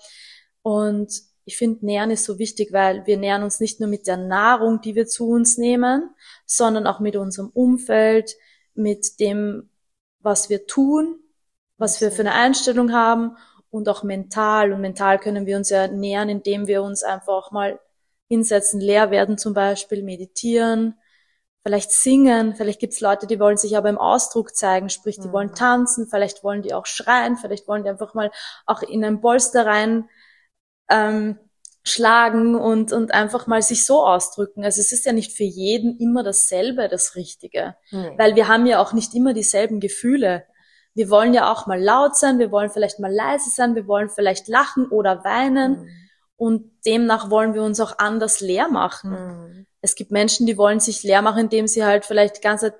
Und ich finde, Nähren ist so wichtig, weil wir nähern uns nicht nur mit der Nahrung, die wir zu uns nehmen, sondern auch mit unserem Umfeld, mit dem, was wir tun, was wir für eine Einstellung haben und auch mental. Und mental können wir uns ja nähern, indem wir uns einfach mal hinsetzen, leer werden zum Beispiel, meditieren, vielleicht singen, vielleicht gibt's Leute, die wollen sich aber im Ausdruck zeigen, sprich, die Mhm. wollen tanzen, vielleicht wollen die auch schreien, vielleicht wollen die einfach mal auch in ein Polster rein ähm, schlagen und, und einfach mal sich so ausdrücken. Also es ist ja nicht für jeden immer dasselbe, das Richtige, Nee. weil wir haben ja auch nicht immer dieselben Gefühle. Wir wollen ja auch mal laut sein, wir wollen vielleicht mal leise sein, wir wollen vielleicht lachen oder weinen Mhm. und demnach wollen wir uns auch anders leer machen. Mhm. Es gibt Menschen, die wollen sich leer machen, indem sie halt vielleicht die ganze Zeit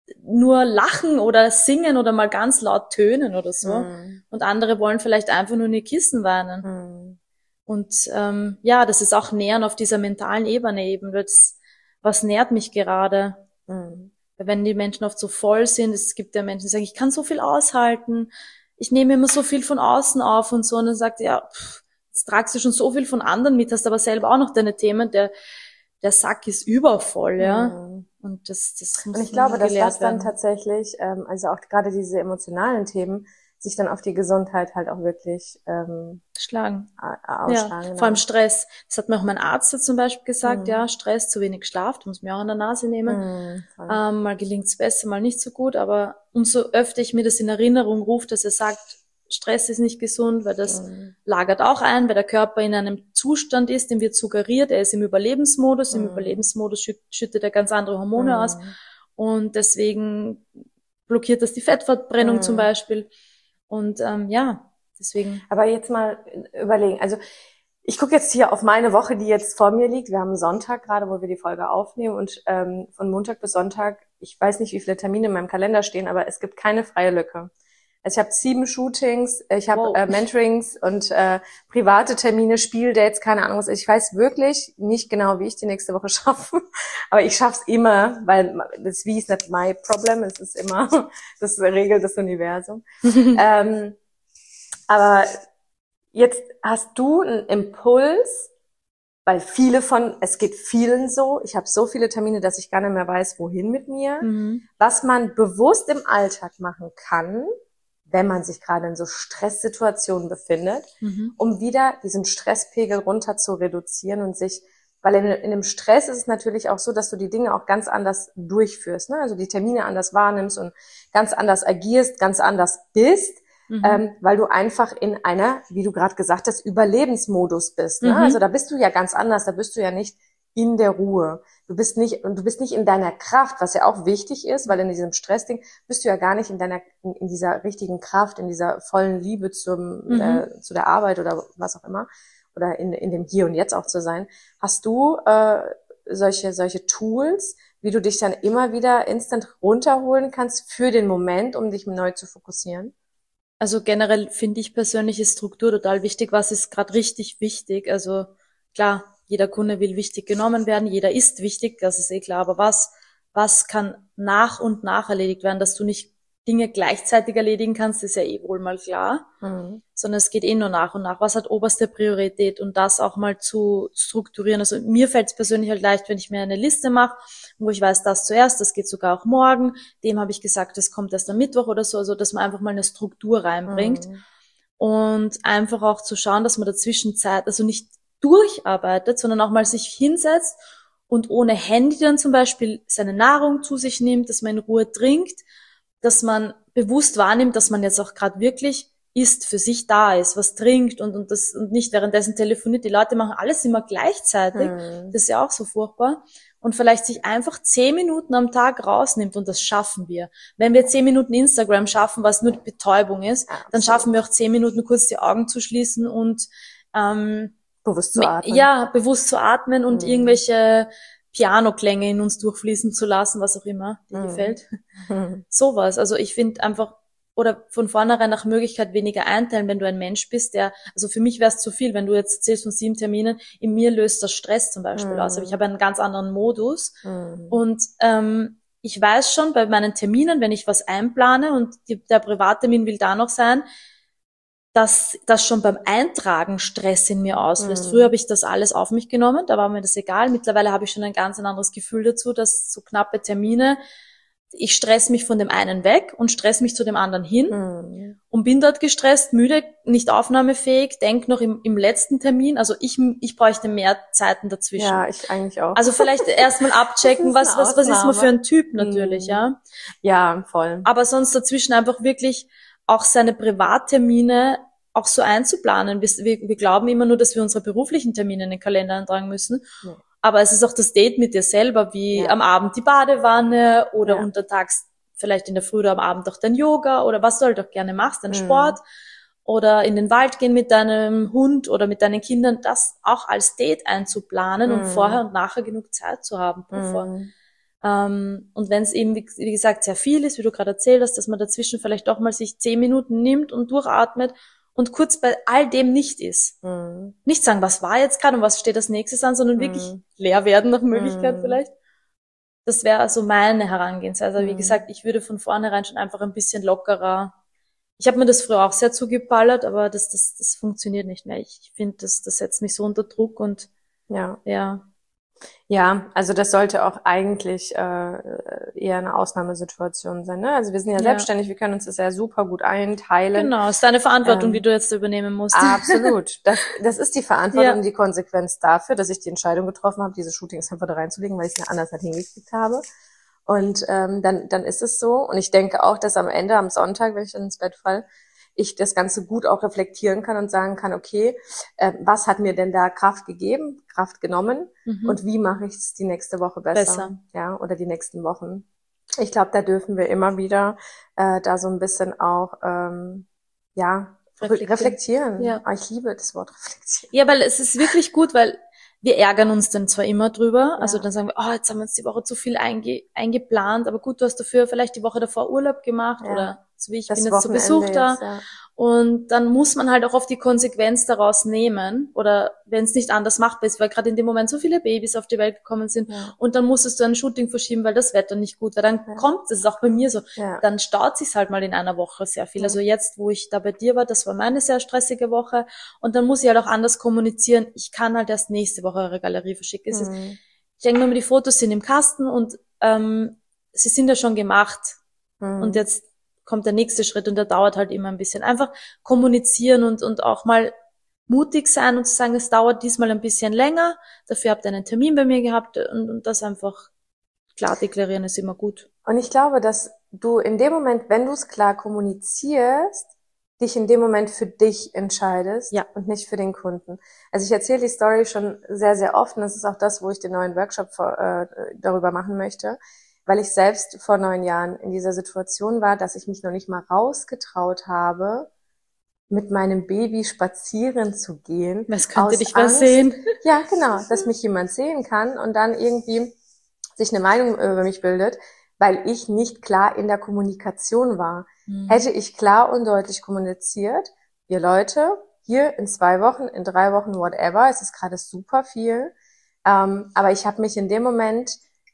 nur lachen oder singen oder mal ganz laut tönen oder so. Mhm. Und andere wollen vielleicht einfach nur in ihr Kissen weinen. Mhm. Und ähm, ja, das ist auch Nähern auf dieser mentalen Ebene eben. Das, was nährt mich gerade? Mhm. Wenn die Menschen oft so voll sind, es gibt ja Menschen, die sagen, ich kann so viel aushalten, ich nehme immer so viel von außen auf und so. Und dann sagt, ja, pff, jetzt tragst du schon so viel von anderen mit, hast aber selber auch noch deine Themen, der der Sack ist übervoll, ja. Mhm. Und das, das muss Und ich glaube, dass gelehrt das dann werden. tatsächlich, ähm, also auch gerade diese emotionalen Themen, sich dann auf die Gesundheit halt auch wirklich ähm, Schlagen. ausschlagen. Ja, Genau. vor allem Stress. Das hat mir auch mein Arzt jetzt zum Beispiel gesagt, Mhm. ja, Stress, zu wenig Schlaf, du musst mir auch an der Nase nehmen. Mhm, voll. Ähm, mal gelingt's besser, mal nicht so gut, aber umso öfter ich mir das in Erinnerung rufe, dass er sagt, Stress ist nicht gesund, weil das Mhm. lagert auch ein, weil der Körper in einem Zustand ist, dem wird suggeriert, er ist im Überlebensmodus, im Mhm. Überlebensmodus schüt, schüttet er ganz andere Hormone Mhm. aus und deswegen blockiert das die Fettverbrennung Mhm. zum Beispiel und ähm, ja, deswegen. Aber jetzt mal überlegen, also ich gucke jetzt hier auf meine Woche, die jetzt vor mir liegt. Wir haben Sonntag gerade, wo wir die Folge aufnehmen und ähm, von Montag bis Sonntag, ich weiß nicht, wie viele Termine in meinem Kalender stehen, aber es gibt keine freie Lücke. Also ich habe sieben Shootings, ich habe Wow. äh, Mentorings und äh, private Termine, Spieldates, keine Ahnung was. Ich weiß wirklich nicht genau, wie ich die nächste Woche schaffe, aber ich schaff's immer, weil das Wie ist nicht my problem, es ist immer, das regelt das Universum. ähm, aber jetzt hast du einen Impuls, weil viele von, es geht vielen so, ich habe so viele Termine, dass ich gar nicht mehr weiß, wohin mit mir, Mhm. was man bewusst im Alltag machen kann, wenn man sich gerade in so Stresssituationen befindet, Mhm. um wieder diesen Stresspegel runter zu reduzieren und sich, weil in, in dem Stress ist es natürlich auch so, dass du die Dinge auch ganz anders durchführst, ne? Also die Termine anders wahrnimmst und ganz anders agierst, ganz anders bist, Mhm. ähm, weil du einfach in einer, wie du gerade gesagt hast, Überlebensmodus bist, ne? Mhm. Also da bist du ja ganz anders, da bist du ja nicht in der Ruhe. Du bist nicht, und du bist nicht in deiner Kraft, was ja auch wichtig ist, weil in diesem Stressding bist du ja gar nicht in deiner, in, in dieser richtigen Kraft, in dieser vollen Liebe zum, Mhm. äh, zu der Arbeit oder was auch immer, oder in, in dem Hier und Jetzt auch zu sein. Hast du äh, solche, solche Tools, wie du dich dann immer wieder instant runterholen kannst für den Moment, um dich neu zu fokussieren? Also generell finde ich persönlich ist Struktur total wichtig. Was ist gerade richtig wichtig? Also klar, jeder Kunde will wichtig genommen werden, jeder ist wichtig, das ist eh klar. Aber was, was kann nach und nach erledigt werden, dass du nicht Dinge gleichzeitig erledigen kannst, ist ja eh wohl mal klar. Mhm. Sondern es geht eh nur nach und nach. Was hat oberste Priorität und das auch mal zu strukturieren. Also mir fällt es persönlich halt leicht, wenn ich mir eine Liste mache, wo ich weiß, das zuerst, das geht sogar auch morgen. Dem habe ich gesagt, das kommt erst am Mittwoch oder so, also dass man einfach mal eine Struktur reinbringt Mhm. und einfach auch zu schauen, dass man dazwischen Zeit, also nicht durcharbeitet, sondern auch mal sich hinsetzt und ohne Handy dann zum Beispiel seine Nahrung zu sich nimmt, dass man in Ruhe trinkt, dass man bewusst wahrnimmt, dass man jetzt auch gerade wirklich isst, für sich da ist, was trinkt und, und das und nicht währenddessen telefoniert. Die Leute machen alles immer gleichzeitig. Mhm. Das ist ja auch so furchtbar. Und vielleicht sich einfach zehn Minuten am Tag rausnimmt und das schaffen wir. Wenn wir zehn Minuten Instagram schaffen, was nur die Betäubung ist, Absolut. dann schaffen wir auch zehn Minuten kurz die Augen zu schließen und ähm, Bewusst zu atmen. ja, bewusst zu atmen und Mhm. irgendwelche Piano-Klänge in uns durchfließen zu lassen, was auch immer dir Mhm. gefällt. Mhm. Sowas. Also ich finde einfach, oder von vornherein nach Möglichkeit weniger einteilen, wenn du ein Mensch bist, der, also für mich wäre es zu viel, wenn du jetzt zählst von sieben Terminen, in mir löst das Stress zum Beispiel Mhm. aus, aber ich habe einen ganz anderen Modus Mhm. und ähm, ich weiß schon bei meinen Terminen, wenn ich was einplane und die, der Privattermin will da noch sein, dass das schon beim Eintragen Stress in mir auslöst. Mhm. Früher habe ich das alles auf mich genommen, da war mir das egal. Mittlerweile habe ich schon ein ganz ein anderes Gefühl dazu, dass so knappe Termine, ich stress mich von dem einen weg und stress mich zu dem anderen hin Mhm. und bin dort gestresst, müde, nicht aufnahmefähig, denk noch im, im letzten Termin. Also ich, ich bräuchte mehr Zeiten dazwischen. Ja, ich eigentlich auch. Also vielleicht erstmal abchecken, Das ist was, eine was, was ist man für ein Typ Ausnahme. natürlich, Mhm. ja. Ja, voll. Aber sonst dazwischen einfach wirklich auch seine Privattermine auch so einzuplanen. Wir, wir, wir glauben immer nur, dass wir unsere beruflichen Termine in den Kalender eintragen müssen. Nee. Aber es ist auch das Date mit dir selber, wie Ja. am Abend die Badewanne oder Ja. untertags vielleicht in der Früh oder am Abend auch dein Yoga oder was du halt auch gerne machst, dein Mhm. Sport oder in den Wald gehen mit deinem Hund oder mit deinen Kindern, das auch als Date einzuplanen und Mhm. vorher und nachher genug Zeit zu haben, Puffer. Mhm. Ähm, und wenn es eben, wie, wie gesagt, sehr viel ist, wie du gerade erzählt hast, dass man dazwischen vielleicht doch mal sich zehn Minuten nimmt und durchatmet und kurz bei all dem nicht ist. Mhm. Nicht sagen, was war jetzt gerade und was steht als nächstes an, sondern wirklich Mhm. leer werden nach Möglichkeit Mhm. vielleicht. Das wäre also meine Herangehensweise. Also wie Mhm. gesagt, ich würde von vornherein schon einfach ein bisschen lockerer. Ich habe mir das früher auch sehr zugeballert, aber das, das, das funktioniert nicht mehr. Ich finde, das, das setzt mich so unter Druck und Ja. ja. Ja, also das sollte auch eigentlich äh, eher eine Ausnahmesituation sein, ne? Also wir sind ja Ja, selbstständig, wir können uns das ja super gut einteilen. genau. Ist deine Verantwortung, die Ähm, du jetzt übernehmen musst. absolut. Das, das ist die Verantwortung Ja, und die Konsequenz dafür, dass ich die Entscheidung getroffen habe, diese Shootings einfach da reinzulegen, weil ich es anders nicht hingekriegt habe. Und ähm, dann, dann ist es so. Und ich denke auch, dass am Ende, am Sonntag, wenn ich dann ins Bett falle, ich das Ganze gut auch reflektieren kann und sagen kann, okay, äh, was hat mir denn da Kraft gegeben, Kraft genommen mhm. und wie mache ich es die nächste Woche besser, Besser. ja, oder die nächsten Wochen. Ich glaube, da dürfen wir immer wieder äh, da so ein bisschen auch, ähm, ja, re- Reflektieren. reflektieren. Ja. Ah, ich liebe das Wort reflektieren. Ja, weil es ist wirklich gut, weil wir ärgern uns dann zwar immer drüber, also Ja, dann sagen wir, oh, jetzt haben wir uns die Woche zu viel einge eingeplant, aber gut, du hast dafür vielleicht die Woche davor Urlaub gemacht ja. oder so wie ich bin Das jetzt zu Wochenende Besuch jetzt, da ja. und dann muss man halt auch oft die Konsequenz daraus nehmen oder wenn es nicht anders machbar ist, weil gerade in dem Moment so viele Babys auf die Welt gekommen sind Ja, und dann musstest du ein Shooting verschieben, weil das Wetter nicht gut war, dann ja, kommt es, ist auch bei mir so, ja, dann staut sich's halt mal in einer Woche sehr viel. ja. Also jetzt, wo ich da bei dir war, das war meine sehr stressige Woche und dann muss ich halt auch anders kommunizieren. Ich kann halt erst nächste Woche eure Galerie verschicken. Es ist, Hm, ich denke mal, die Fotos sind im Kasten und ähm, sie sind ja schon gemacht. Und hm. jetzt kommt der nächste Schritt und der dauert halt immer ein bisschen. Einfach kommunizieren und, und auch mal mutig sein und zu sagen, es dauert diesmal ein bisschen länger. Dafür habt ihr einen Termin bei mir gehabt und, und das einfach klar deklarieren ist immer gut. Und ich glaube, dass du in dem Moment, wenn du es klar kommunizierst, dich in dem Moment für dich entscheidest Ja. und nicht für den Kunden. Also ich erzähle die Story schon sehr, sehr oft und das ist auch das, wo ich den neuen Workshop vor, äh, darüber machen möchte, weil ich selbst vor neun Jahren in dieser Situation war, dass ich mich noch nicht mal rausgetraut habe, mit meinem Baby spazieren zu gehen, Was könnte aus dich was Angst, sehen? ja genau, dass mich jemand sehen kann und dann irgendwie sich eine Meinung über mich bildet, weil ich nicht klar in der Kommunikation war. Hm. Hätte ich klar und deutlich kommuniziert, ihr Leute, hier in zwei Wochen, in drei Wochen, whatever, es ist gerade super viel, ähm, aber ich habe mich in dem Moment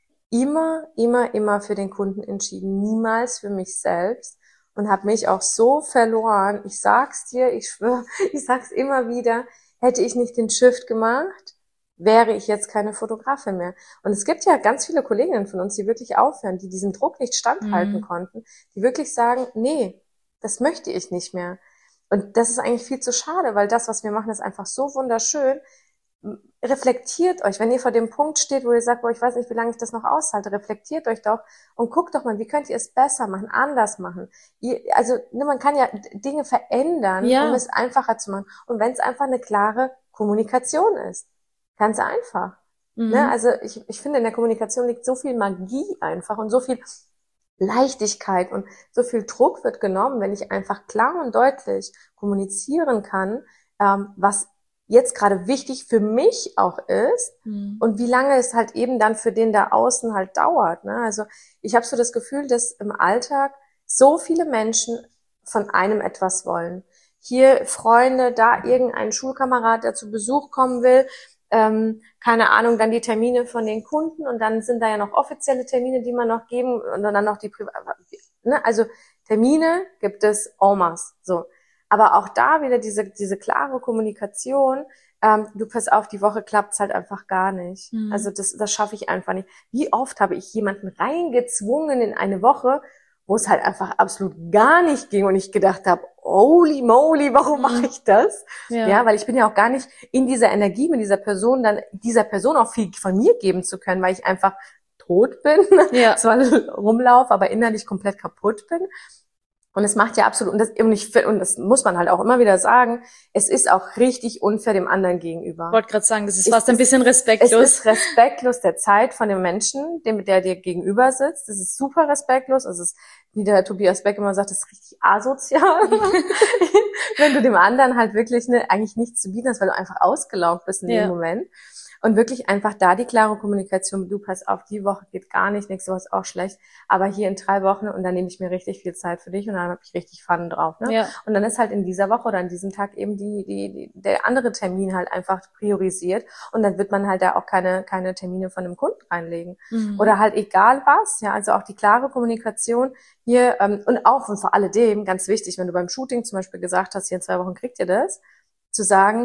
immer, immer, immer für den Kunden entschieden, niemals für mich selbst und habe mich auch so verloren. Ich sag's dir, ich schwöre, ich sag's immer wieder, hätte ich nicht den Shift gemacht, wäre ich jetzt keine Fotografin mehr. Und es gibt ja ganz viele Kolleginnen von uns, die wirklich aufhören, die diesem Druck nicht standhalten Hm. konnten, die wirklich sagen, nee, das möchte ich nicht mehr. Und das ist eigentlich viel zu schade, weil das, was wir machen, ist einfach so wunderschön. Reflektiert euch, wenn ihr vor dem Punkt steht, wo ihr sagt, boah, ich weiß nicht, wie lange ich das noch aushalte, reflektiert euch doch und guckt doch mal, wie könnt ihr es besser machen, anders machen. Ihr, also ne, man kann ja Dinge verändern, um Ja. es einfacher zu machen. Und wenn es einfach eine klare Kommunikation ist, ganz einfach. Ne? Mhm. Also ich, ich finde, in der Kommunikation liegt so viel Magie einfach und so viel Leichtigkeit und so viel Druck wird genommen, wenn ich einfach klar und deutlich kommunizieren kann, ähm, was jetzt gerade wichtig für mich auch ist Mhm. und wie lange es halt eben dann für den da außen halt dauert. Ne? Also ich habe so das Gefühl, dass im Alltag so viele Menschen von einem etwas wollen. Hier Freunde, da irgendein Schulkamerad, der zu Besuch kommen will, ähm, keine Ahnung, dann die Termine von den Kunden und dann sind da ja noch offizielle Termine, die man noch geben und dann noch die Privat, ne? Also Termine gibt es en masse, so. Aber auch da wieder diese, diese klare Kommunikation, ähm, du pass auf, die Woche klappt's halt einfach gar nicht. Mhm. Also das, das schaffe ich einfach nicht. Wie oft habe ich jemanden reingezwungen in eine Woche, wo es halt einfach absolut gar nicht ging und ich gedacht habe, holy moly, warum mache Mhm. ich das? Ja. Ja, weil ich bin ja auch gar nicht in dieser Energie mit dieser Person, dann dieser Person auch viel von mir geben zu können, weil ich einfach tot bin, Ja. zwar rumlaufe, aber innerlich komplett kaputt bin. Und es macht ja absolut, und das, und ich, und das muss man halt auch immer wieder sagen, es ist auch richtig unfair dem anderen gegenüber. Ich wollte gerade sagen, das ist Es fast ein ist- bisschen Es respektlos. ist respektlos der Zeit von dem Menschen, dem, der dir gegenüber sitzt. Es ist super respektlos. Es ist, wie der Tobias Beck immer sagt, das ist richtig asozial. Wenn du dem anderen halt wirklich ne, eigentlich nichts zu bieten hast, weil du einfach ausgelaugt bist in Ja. dem Moment. Und wirklich einfach da die klare Kommunikation, du pass auf, die Woche geht gar nicht, nächste Woche ist auch schlecht, aber hier in drei Wochen und dann nehme ich mir richtig viel Zeit für dich und dann habe ich richtig Fun drauf. Ne? Ja. Und dann ist halt in dieser Woche oder an diesem Tag eben die, die, die, der andere Termin halt einfach priorisiert und dann wird man halt da auch keine, keine Termine von einem Kunden reinlegen. Mhm. Oder halt egal was, ja, also auch die klare Kommunikation hier ähm, und auch und vor alledem, ganz wichtig, wenn du beim Shooting zum Beispiel gesagt hast, hier in zwei Wochen kriegt ihr das, zu sagen,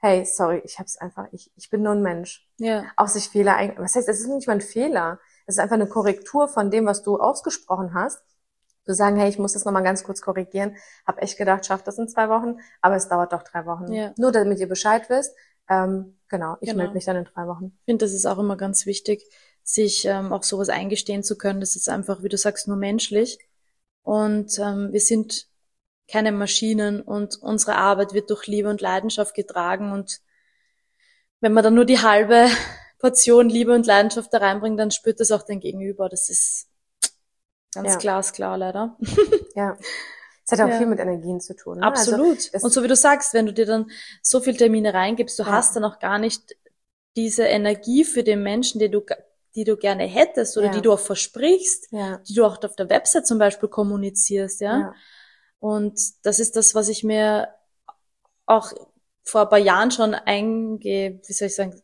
hey, sorry, ich hab's einfach, ich, ich bin nur ein Mensch. Ja. Auch sich Fehler ein, was heißt, es ist nicht mal ein Fehler. Es ist einfach eine Korrektur von dem, was du ausgesprochen hast. Zu sagen, hey, ich muss das nochmal ganz kurz korrigieren. Hab echt gedacht, schaff das in zwei Wochen, aber es dauert doch drei Wochen. Ja. Nur damit ihr Bescheid wisst. Ähm, genau, ich Genau. melde mich dann in drei Wochen. Ich finde, das ist auch immer ganz wichtig, sich ähm, auch sowas eingestehen zu können. Das ist einfach, wie du sagst, nur menschlich. Und ähm, wir sind keine Maschinen und unsere Arbeit wird durch Liebe und Leidenschaft getragen. Und wenn man dann nur die halbe Portion Liebe und Leidenschaft da reinbringt, dann spürt das auch dein Gegenüber. Das ist ganz Ja. glasklar, leider. Ja. Es hat auch Ja. viel mit Energien zu tun. Ne? Absolut. Also das, und so wie du sagst, wenn du dir dann so viel Termine reingibst, du Ja. hast dann auch gar nicht diese Energie für den Menschen, die du, die du gerne hättest oder Ja. die du auch versprichst, ja, die du auch auf der Website zum Beispiel kommunizierst, ja. ja, Und das ist das, was ich mir auch vor ein paar Jahren schon einge, wie soll ich sagen,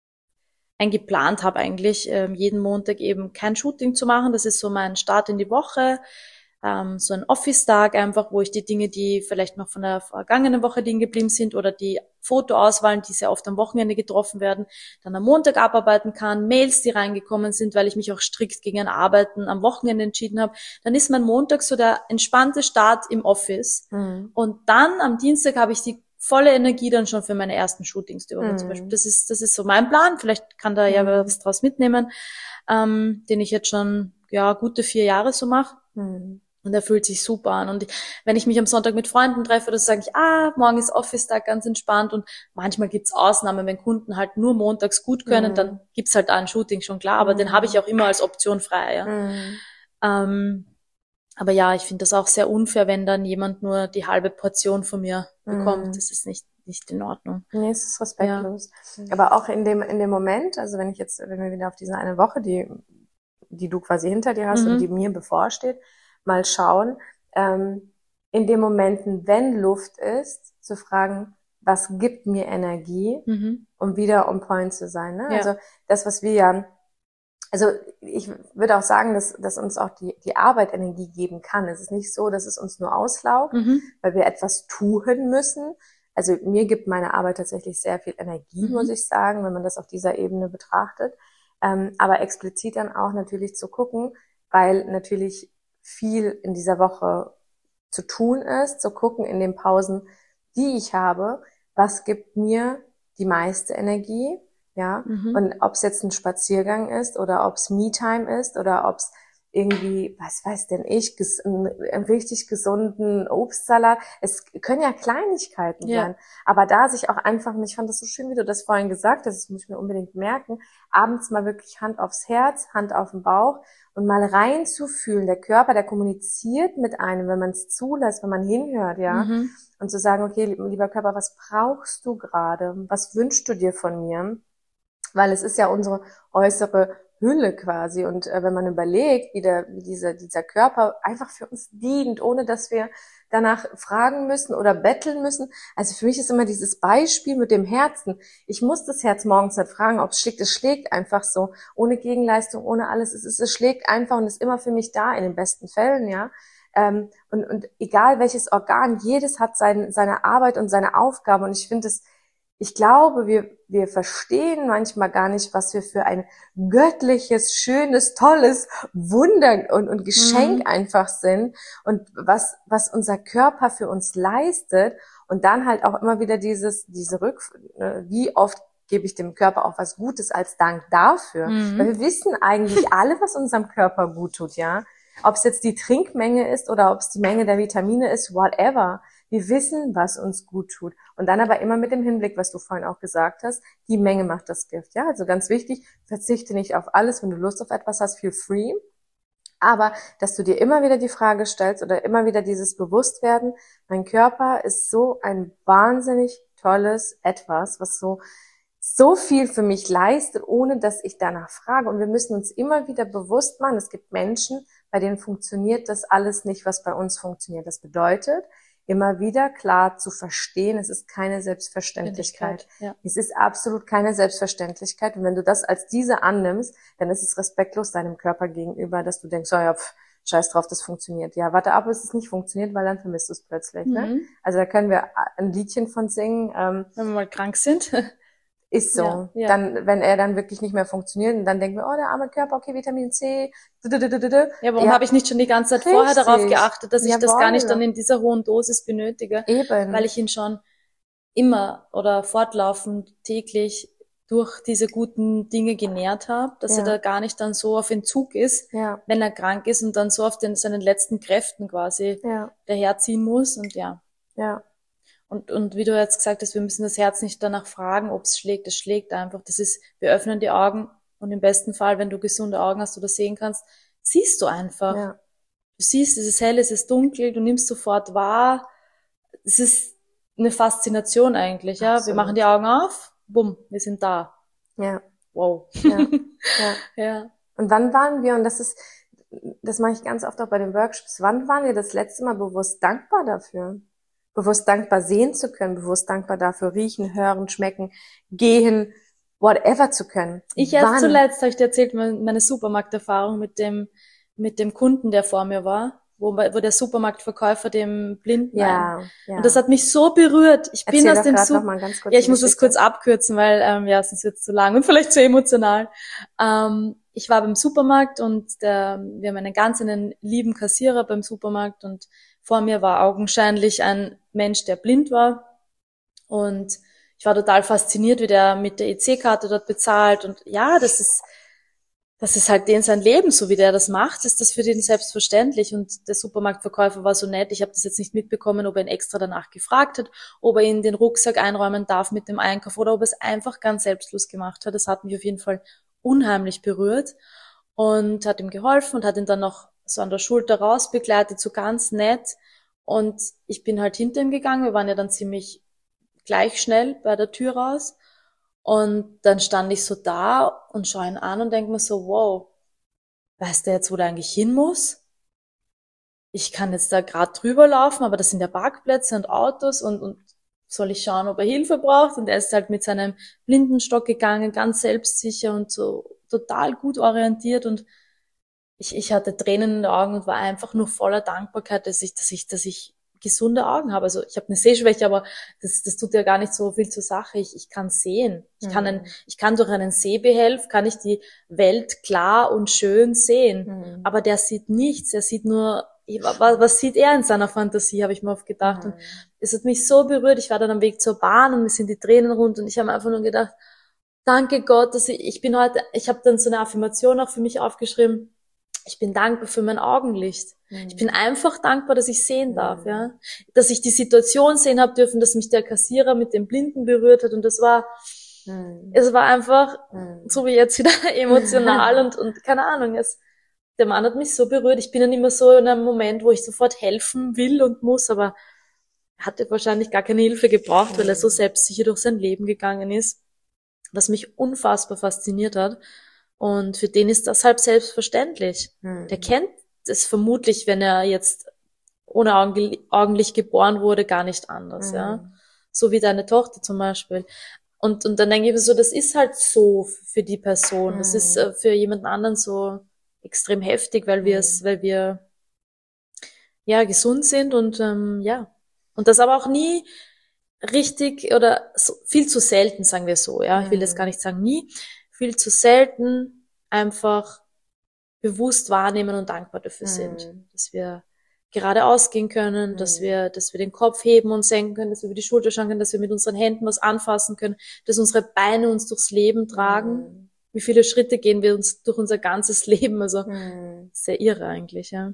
eingeplant habe eigentlich, ähm, jeden Montag eben kein Shooting zu machen. Das ist so mein Start in die Woche. Ähm, so ein Office-Tag einfach, wo ich die Dinge, die vielleicht noch von der vergangenen Woche liegen geblieben sind oder die Fotoauswahlen, die sehr oft am Wochenende getroffen werden, dann am Montag abarbeiten kann, Mails, die reingekommen sind, weil ich mich auch strikt gegen ein Arbeiten am Wochenende entschieden habe. Dann ist mein Montag so der entspannte Start im Office. Mhm. Und dann am Dienstag habe ich die volle Energie dann schon für meine ersten Shootings die Woche Mhm. zum Beispiel. Das ist, das ist so mein Plan. Vielleicht kann da ja Mhm. was draus mitnehmen, ähm, den ich jetzt schon, ja, gute vier Jahre so mache. Mhm. Und er fühlt sich super an. Und ich, wenn ich mich am Sonntag mit Freunden treffe, dann sage ich, ah, morgen ist Office-Tag, ganz entspannt. Und manchmal gibt's Ausnahmen, wenn Kunden halt nur montags gut können, Mhm. dann gibt's halt da ein Shooting, schon klar. Aber Mhm. den habe ich auch immer als Option frei. Ja. Mhm. Ähm, aber ja, ich finde das auch sehr unfair, wenn dann jemand nur die halbe Portion von mir bekommt. Mhm. Das ist nicht, nicht in Ordnung. Nee, es ist respektlos. Aber auch in dem, in dem Moment, also wenn ich jetzt, wenn wir wieder auf diese eine Woche, die, die du quasi hinter dir hast Mhm. und die mir bevorsteht, mal schauen, ähm, in den Momenten, wenn Luft ist, zu fragen, was gibt mir Energie, Mhm. um wieder on point zu sein. Ne? Ja. Also das, was wir ja, also ich würde auch sagen, dass, dass uns auch die, die Arbeit Energie geben kann. Es ist nicht so, dass es uns nur auslaugt, Mhm. weil wir etwas tun müssen. Also mir gibt meine Arbeit tatsächlich sehr viel Energie, Mhm. muss ich sagen, wenn man das auf dieser Ebene betrachtet. Ähm, aber explizit dann auch natürlich zu gucken, weil natürlich viel in dieser Woche zu tun ist, zu gucken in den Pausen, die ich habe, was gibt mir die meiste Energie, ja, Mhm. und ob es jetzt ein Spaziergang ist oder ob es Me-Time ist oder ob es irgendwie, was weiß denn ich, ges einen, einen richtig gesunden Obstsalat. Es können ja Kleinigkeiten Ja. sein, aber da sich auch einfach, und ich fand das so schön, wie du das vorhin gesagt hast, das muss ich mir unbedingt merken, abends mal wirklich Hand aufs Herz, Hand auf den Bauch und mal reinzufühlen. Der Körper, der kommuniziert mit einem, wenn man es zulässt, wenn man hinhört, ja, Mhm. und zu sagen, okay, lieber Körper, was brauchst du gerade? Was wünschst du dir von mir? Weil es ist ja unsere äußere Hülle quasi. Und äh, wenn man überlegt, wie, der, wie dieser, dieser Körper einfach für uns dient, ohne dass wir danach fragen müssen oder betteln müssen. Also für mich ist immer dieses Beispiel mit dem Herzen. Ich muss das Herz morgens nicht fragen, ob es schlägt. Es schlägt einfach so, ohne Gegenleistung, ohne alles. Es, ist, es schlägt einfach und ist immer für mich da, in den besten Fällen, ja. Ähm, und, und egal welches Organ, jedes hat sein, seine Arbeit und seine Aufgabe. Und ich finde es, ich glaube, wir, wir verstehen manchmal gar nicht, was wir für ein göttliches, schönes, tolles Wunder und, und Geschenk Mhm. einfach sind und was, was unser Körper für uns leistet und dann halt auch immer wieder dieses, diese Rück, wie oft gebe ich dem Körper auch was Gutes als Dank dafür. Mhm. Weil wir wissen eigentlich alle, was unserem Körper gut tut, ja. Ob es jetzt die Trinkmenge ist oder ob es die Menge der Vitamine ist, whatever. Wir wissen, was uns gut tut. Und dann aber immer mit dem Hinblick, was du vorhin auch gesagt hast, die Menge macht das Gift. Ja, also ganz wichtig, verzichte nicht auf alles. Wenn du Lust auf etwas hast, feel free. Aber, dass du dir immer wieder die Frage stellst oder immer wieder dieses Bewusstwerden, mein Körper ist so ein wahnsinnig tolles Etwas, was so, so viel für mich leistet, ohne dass ich danach frage. Und wir müssen uns immer wieder bewusst machen, es gibt Menschen, bei denen funktioniert das alles nicht, was bei uns funktioniert. Das bedeutet, immer wieder klar zu verstehen, es ist keine Selbstverständlichkeit. Ja. Es ist absolut keine Selbstverständlichkeit. Und wenn du das als diese annimmst, dann ist es respektlos deinem Körper gegenüber, dass du denkst, oh ja, pff, scheiß drauf, das funktioniert. Ja, warte ab, bis es nicht funktioniert, weil dann vermisst du es plötzlich. Ne? Mhm. Also da können wir ein Liedchen von singen. Ähm, Wenn wir mal krank sind. ist so. Ja, ja. Dann, wenn er dann wirklich nicht mehr funktioniert, und dann denken wir, oh, der arme Körper, okay, Vitamin C. dudududududud. Ja, warum Ja, habe ich nicht schon die ganze Zeit vorher darauf richtig. geachtet, dass ich das gar nicht dann Jawohl. in dieser hohen Dosis benötige, Eben. weil ich ihn schon immer oder fortlaufend täglich durch diese guten Dinge genährt habe, dass er Ja. da gar nicht dann so auf Entzug ist, Ja, wenn er krank ist und dann so auf den, seinen letzten Kräften quasi ja, daherziehen muss. Und ja, ja, und, und wie du jetzt gesagt hast, wir müssen das Herz nicht danach fragen, ob es schlägt. Es schlägt einfach. Das ist, wir öffnen die Augen und im besten Fall, wenn du gesunde Augen hast oder sehen kannst, siehst du einfach. ja, Du siehst, es ist hell, es ist dunkel, du nimmst sofort wahr. Es ist eine Faszination eigentlich, ja. Wir Absolut. machen die Augen auf, bumm, wir sind da. ja, Wow. ja, ja. Ja. Und wann waren wir, und das ist, das mache ich ganz oft auch bei den Workshops, wann waren wir das letzte Mal bewusst dankbar dafür? Bewusst dankbar sehen zu können, bewusst dankbar dafür riechen, hören, schmecken, gehen, whatever zu können. Ich erst Wann? zuletzt habe ich dir erzählt, meine Supermarkterfahrung mit dem, mit dem Kunden, der vor mir war, wo, wo der Supermarktverkäufer dem Blinden Ja, ein. ja. Und das hat mich so berührt. Ich bin Erzähl aus doch dem grad noch Super, mal ganz kurz ja, ich die muss das Geschichte. kurz abkürzen, weil, ähm, ja, sonst wird's zu lang und vielleicht zu emotional. Ähm, ich war beim Supermarkt und der, wir haben einen ganz einen lieben Kassierer beim Supermarkt und vor mir war augenscheinlich ein Mensch, der blind war. Und ich war total fasziniert, wie der mit der E C-Karte dort bezahlt. Und ja, das ist, das ist halt den sein Leben, so wie der das macht, ist das für den selbstverständlich. Und der Supermarktverkäufer war so nett, ich habe das jetzt nicht mitbekommen, ob er ihn extra danach gefragt hat, ob er ihn den Rucksack einräumen darf mit dem Einkauf oder ob er es einfach ganz selbstlos gemacht hat. Das hat mich auf jeden Fall unheimlich berührt und hat ihm geholfen und hat ihn dann noch so an der Schulter rausbegleitet, so ganz nett. Und ich bin halt hinter ihm gegangen, wir waren ja dann ziemlich gleich schnell bei der Tür raus. Und dann stand ich so da und schaue ihn an und denke mir so, wow, weiß der jetzt, wo der eigentlich hin muss? Ich kann jetzt da gerade drüber laufen, aber das sind ja Parkplätze und Autos und, und soll ich schauen, ob er Hilfe braucht? Und er ist halt mit seinem Blindenstock gegangen, ganz selbstsicher und so total gut orientiert und ich, ich hatte Tränen in den Augen und war einfach nur voller Dankbarkeit, dass ich, dass ich, dass ich gesunde Augen habe. Also ich habe eine Sehschwäche, aber das, das tut ja gar nicht so viel zur Sache. Ich, ich kann sehen. Ich kann, ein, ich kann durch einen Sehbehelf, kann ich die Welt klar und schön sehen. Mhm. Aber der sieht nichts. Er sieht nur, was, was sieht er in seiner Fantasie, habe ich mir oft gedacht. Mhm. Und es hat mich so berührt. Ich war dann am Weg zur Bahn und mir sind die Tränen rund und ich habe einfach nur gedacht, danke Gott, dass ich, ich bin heute, ich habe dann so eine Affirmation auch für mich aufgeschrieben. Ich bin dankbar für mein Augenlicht. Mhm. Ich bin einfach dankbar, dass ich sehen darf, mhm. ja. Dass ich die Situation sehen habe dürfen, dass mich der Kassierer mit dem Blinden berührt hat und das war, mhm. es war einfach, mhm. so wie jetzt wieder emotional und, und keine Ahnung, es, der Mann hat mich so berührt. Ich bin dann immer so in einem Moment, wo ich sofort helfen will und muss, aber er hatte wahrscheinlich gar keine Hilfe gebraucht, mhm. weil er so selbstsicher durch sein Leben gegangen ist, was mich unfassbar fasziniert hat. Und für den ist das halb selbstverständlich. Hm. Der kennt es vermutlich, wenn er jetzt ohne Augenlicht geboren wurde, gar nicht anders, hm. ja. So wie deine Tochter zum Beispiel. Und, und dann denke ich mir so, das ist halt so für die Person. Hm. Das ist äh, für jemanden anderen so extrem heftig, weil wir hm. es, weil wir, ja, gesund sind und, ähm, ja. Und das aber auch nie richtig oder so, viel zu selten, sagen wir so, ja. Ich will das gar nicht sagen nie. Viel zu selten einfach bewusst wahrnehmen und dankbar dafür mhm. sind, dass wir geradeaus gehen können, mhm. dass wir, dass wir den Kopf heben und senken können, dass wir über die Schulter schauen können, dass wir mit unseren Händen was anfassen können, dass unsere Beine uns durchs Leben tragen. Mhm. Wie viele Schritte gehen wir uns durch unser ganzes Leben? Also mhm. sehr irre eigentlich, ja.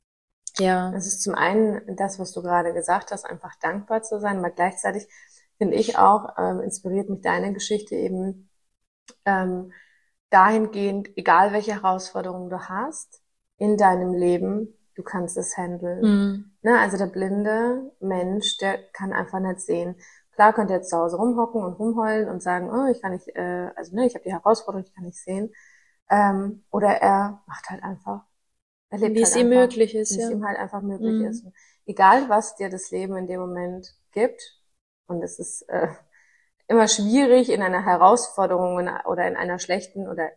Ja. Es ist zum einen das, was du gerade gesagt hast, einfach dankbar zu sein, aber gleichzeitig finde ich auch, ähm, inspiriert mich deine Geschichte eben, Ähm, dahingehend, egal welche Herausforderungen du hast in deinem Leben, du kannst es handeln. Mhm. Ne, also der blinde Mensch, der kann einfach nicht sehen. Klar könnte er jetzt zu Hause rumhocken und rumheulen und sagen, oh, ich kann nicht, äh, also ne, ich habe die Herausforderung, ich kann nicht sehen. Ähm, oder er macht halt einfach, er lebt wie halt es ihm einfach, möglich ist, wie ja. es ihm halt einfach möglich Mhm. ist. Und egal, was dir das Leben in dem Moment gibt, und es ist äh, immer schwierig in einer Herausforderung oder in einer schlechten oder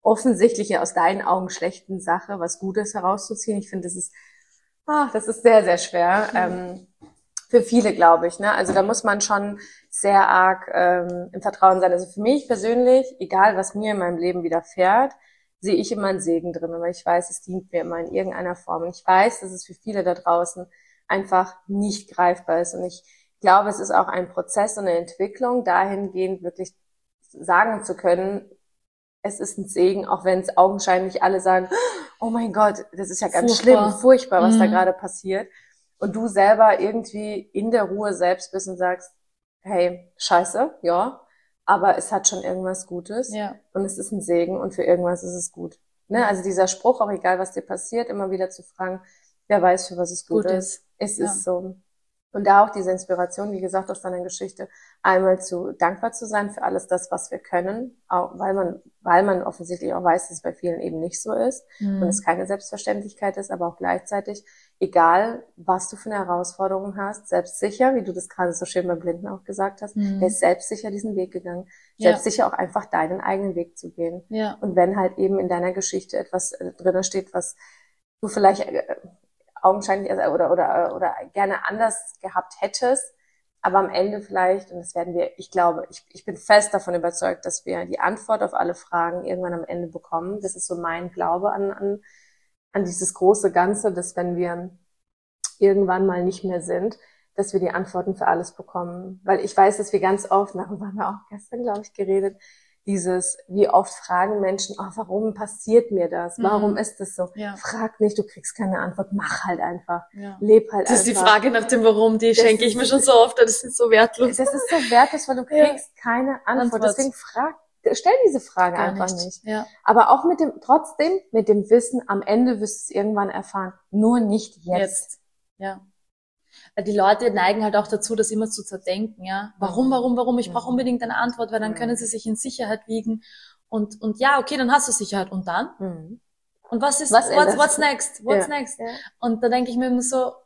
offensichtlich aus deinen Augen schlechten Sache was Gutes herauszuziehen. Ich finde, das ist, ach, das ist sehr, sehr schwer. Mhm. Ähm, für viele, glaube ich. Ne? Also da muss man schon sehr arg ähm, im Vertrauen sein. Also für mich persönlich, egal was mir in meinem Leben widerfährt, sehe ich immer einen Segen drin, weil ich weiß, es dient mir immer in irgendeiner Form. Und ich weiß, dass es für viele da draußen einfach nicht greifbar ist. Und ich glaube, es ist auch ein Prozess und eine Entwicklung, dahingehend wirklich sagen zu können, es ist ein Segen, auch wenn es augenscheinlich alle sagen, oh mein Gott, das ist ja ganz Furchtbar. schlimm, furchtbar, was Mhm. da gerade passiert. Und du selber irgendwie in der Ruhe selbst bist und sagst, hey, scheiße, ja, aber es hat schon irgendwas Gutes Ja. und es ist ein Segen und für irgendwas ist es gut. Ne? Also dieser Spruch, auch egal was dir passiert, immer wieder zu fragen, wer weiß, für was es gut, Gut ist. ist. Es Ja. ist so. Und da auch diese Inspiration, wie gesagt, aus deiner Geschichte, einmal zu dankbar zu sein für alles das, was wir können, auch weil man, weil man offensichtlich auch weiß, dass es bei vielen eben nicht so ist Mhm. und es keine Selbstverständlichkeit ist, aber auch gleichzeitig, egal was du für eine Herausforderung hast, selbstsicher, wie du das gerade so schön beim Blinden auch gesagt hast, Mhm. der ist selbstsicher diesen Weg gegangen, Ja. selbstsicher auch einfach deinen eigenen Weg zu gehen. Ja. Und wenn halt eben in deiner Geschichte etwas äh, drin steht, was du vielleicht äh, augenscheinlich oder, oder, oder gerne anders gehabt hättest, aber am Ende vielleicht, und das werden wir, ich glaube, ich, ich bin fest davon überzeugt, dass wir die Antwort auf alle Fragen irgendwann am Ende bekommen. Das ist so mein Glaube an, an, an dieses große Ganze, dass wenn wir irgendwann mal nicht mehr sind, dass wir die Antworten für alles bekommen. Weil ich weiß, dass wir ganz oft, darüber haben wir auch gestern, glaube ich, geredet, dieses, wie oft fragen Menschen, oh, warum passiert mir das? Warum Mhm. ist das so? Ja. Frag nicht, du kriegst keine Antwort, mach halt einfach. Ja. Leb halt Das ist einfach. die Frage nach dem Warum, die Das schenke ich ist- mir schon so oft, das ist so wertlos. Das ist so wertlos, weil du Ja. kriegst keine Antwort. Antwort. Deswegen frag, stell diese Frage Gar einfach nicht. nicht. Ja. Aber auch mit dem, trotzdem, mit dem Wissen, am Ende wirst du es irgendwann erfahren. Nur nicht jetzt. Jetzt. Ja. Weil die Leute neigen halt auch dazu, das immer zu zerdenken, ja. Warum, Mhm. warum, warum? Ich Mhm. brauche unbedingt eine Antwort, weil dann Mhm. können sie sich in Sicherheit wiegen. Und, und ja, okay, dann hast du Sicherheit. Und dann? Mhm. Und was ist, Was what's, ändert what's sich? next? What's Ja. next? Ja. Und da denke ich mir immer so,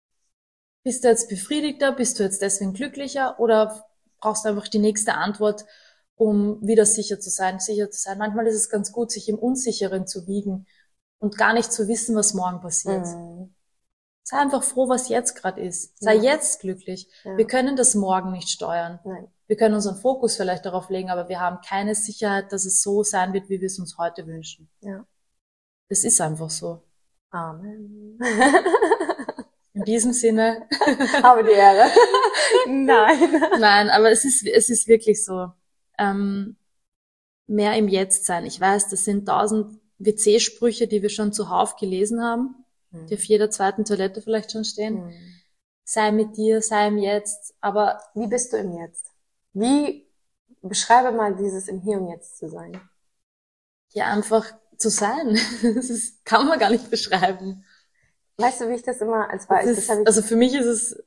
bist du jetzt befriedigter? Bist du jetzt deswegen glücklicher? Oder brauchst du einfach die nächste Antwort, um wieder sicher zu sein, sicher zu sein? Manchmal ist es ganz gut, sich im Unsicheren zu wiegen und gar nicht zu wissen, was morgen passiert. Mhm. Sei einfach froh, was jetzt gerade ist. Sei Ja. jetzt glücklich. Ja. Wir können das morgen nicht steuern. Nein. Wir können unseren Fokus vielleicht darauf legen, aber wir haben keine Sicherheit, dass es so sein wird, wie wir es uns heute wünschen. Ja. Das ist einfach so. Amen. In diesem Sinne. Habe die Ehre. Nein. Nein, aber es ist, es ist wirklich so. Ähm, mehr im Jetzt sein. Ich weiß, das sind tausend W C-Sprüche, die wir schon zuhauf gelesen haben, die auf jeder zweiten Toilette vielleicht schon stehen. Mhm. Sei mit dir, sei im Jetzt, aber Wie bist du im Jetzt? Wie, beschreibe mal dieses im Hier und Jetzt zu sein. ja, einfach zu sein. Das ist, kann man gar nicht beschreiben. Weißt du, wie ich das immer als Das Beispiel, ist, das habe ich, also für mich ist es,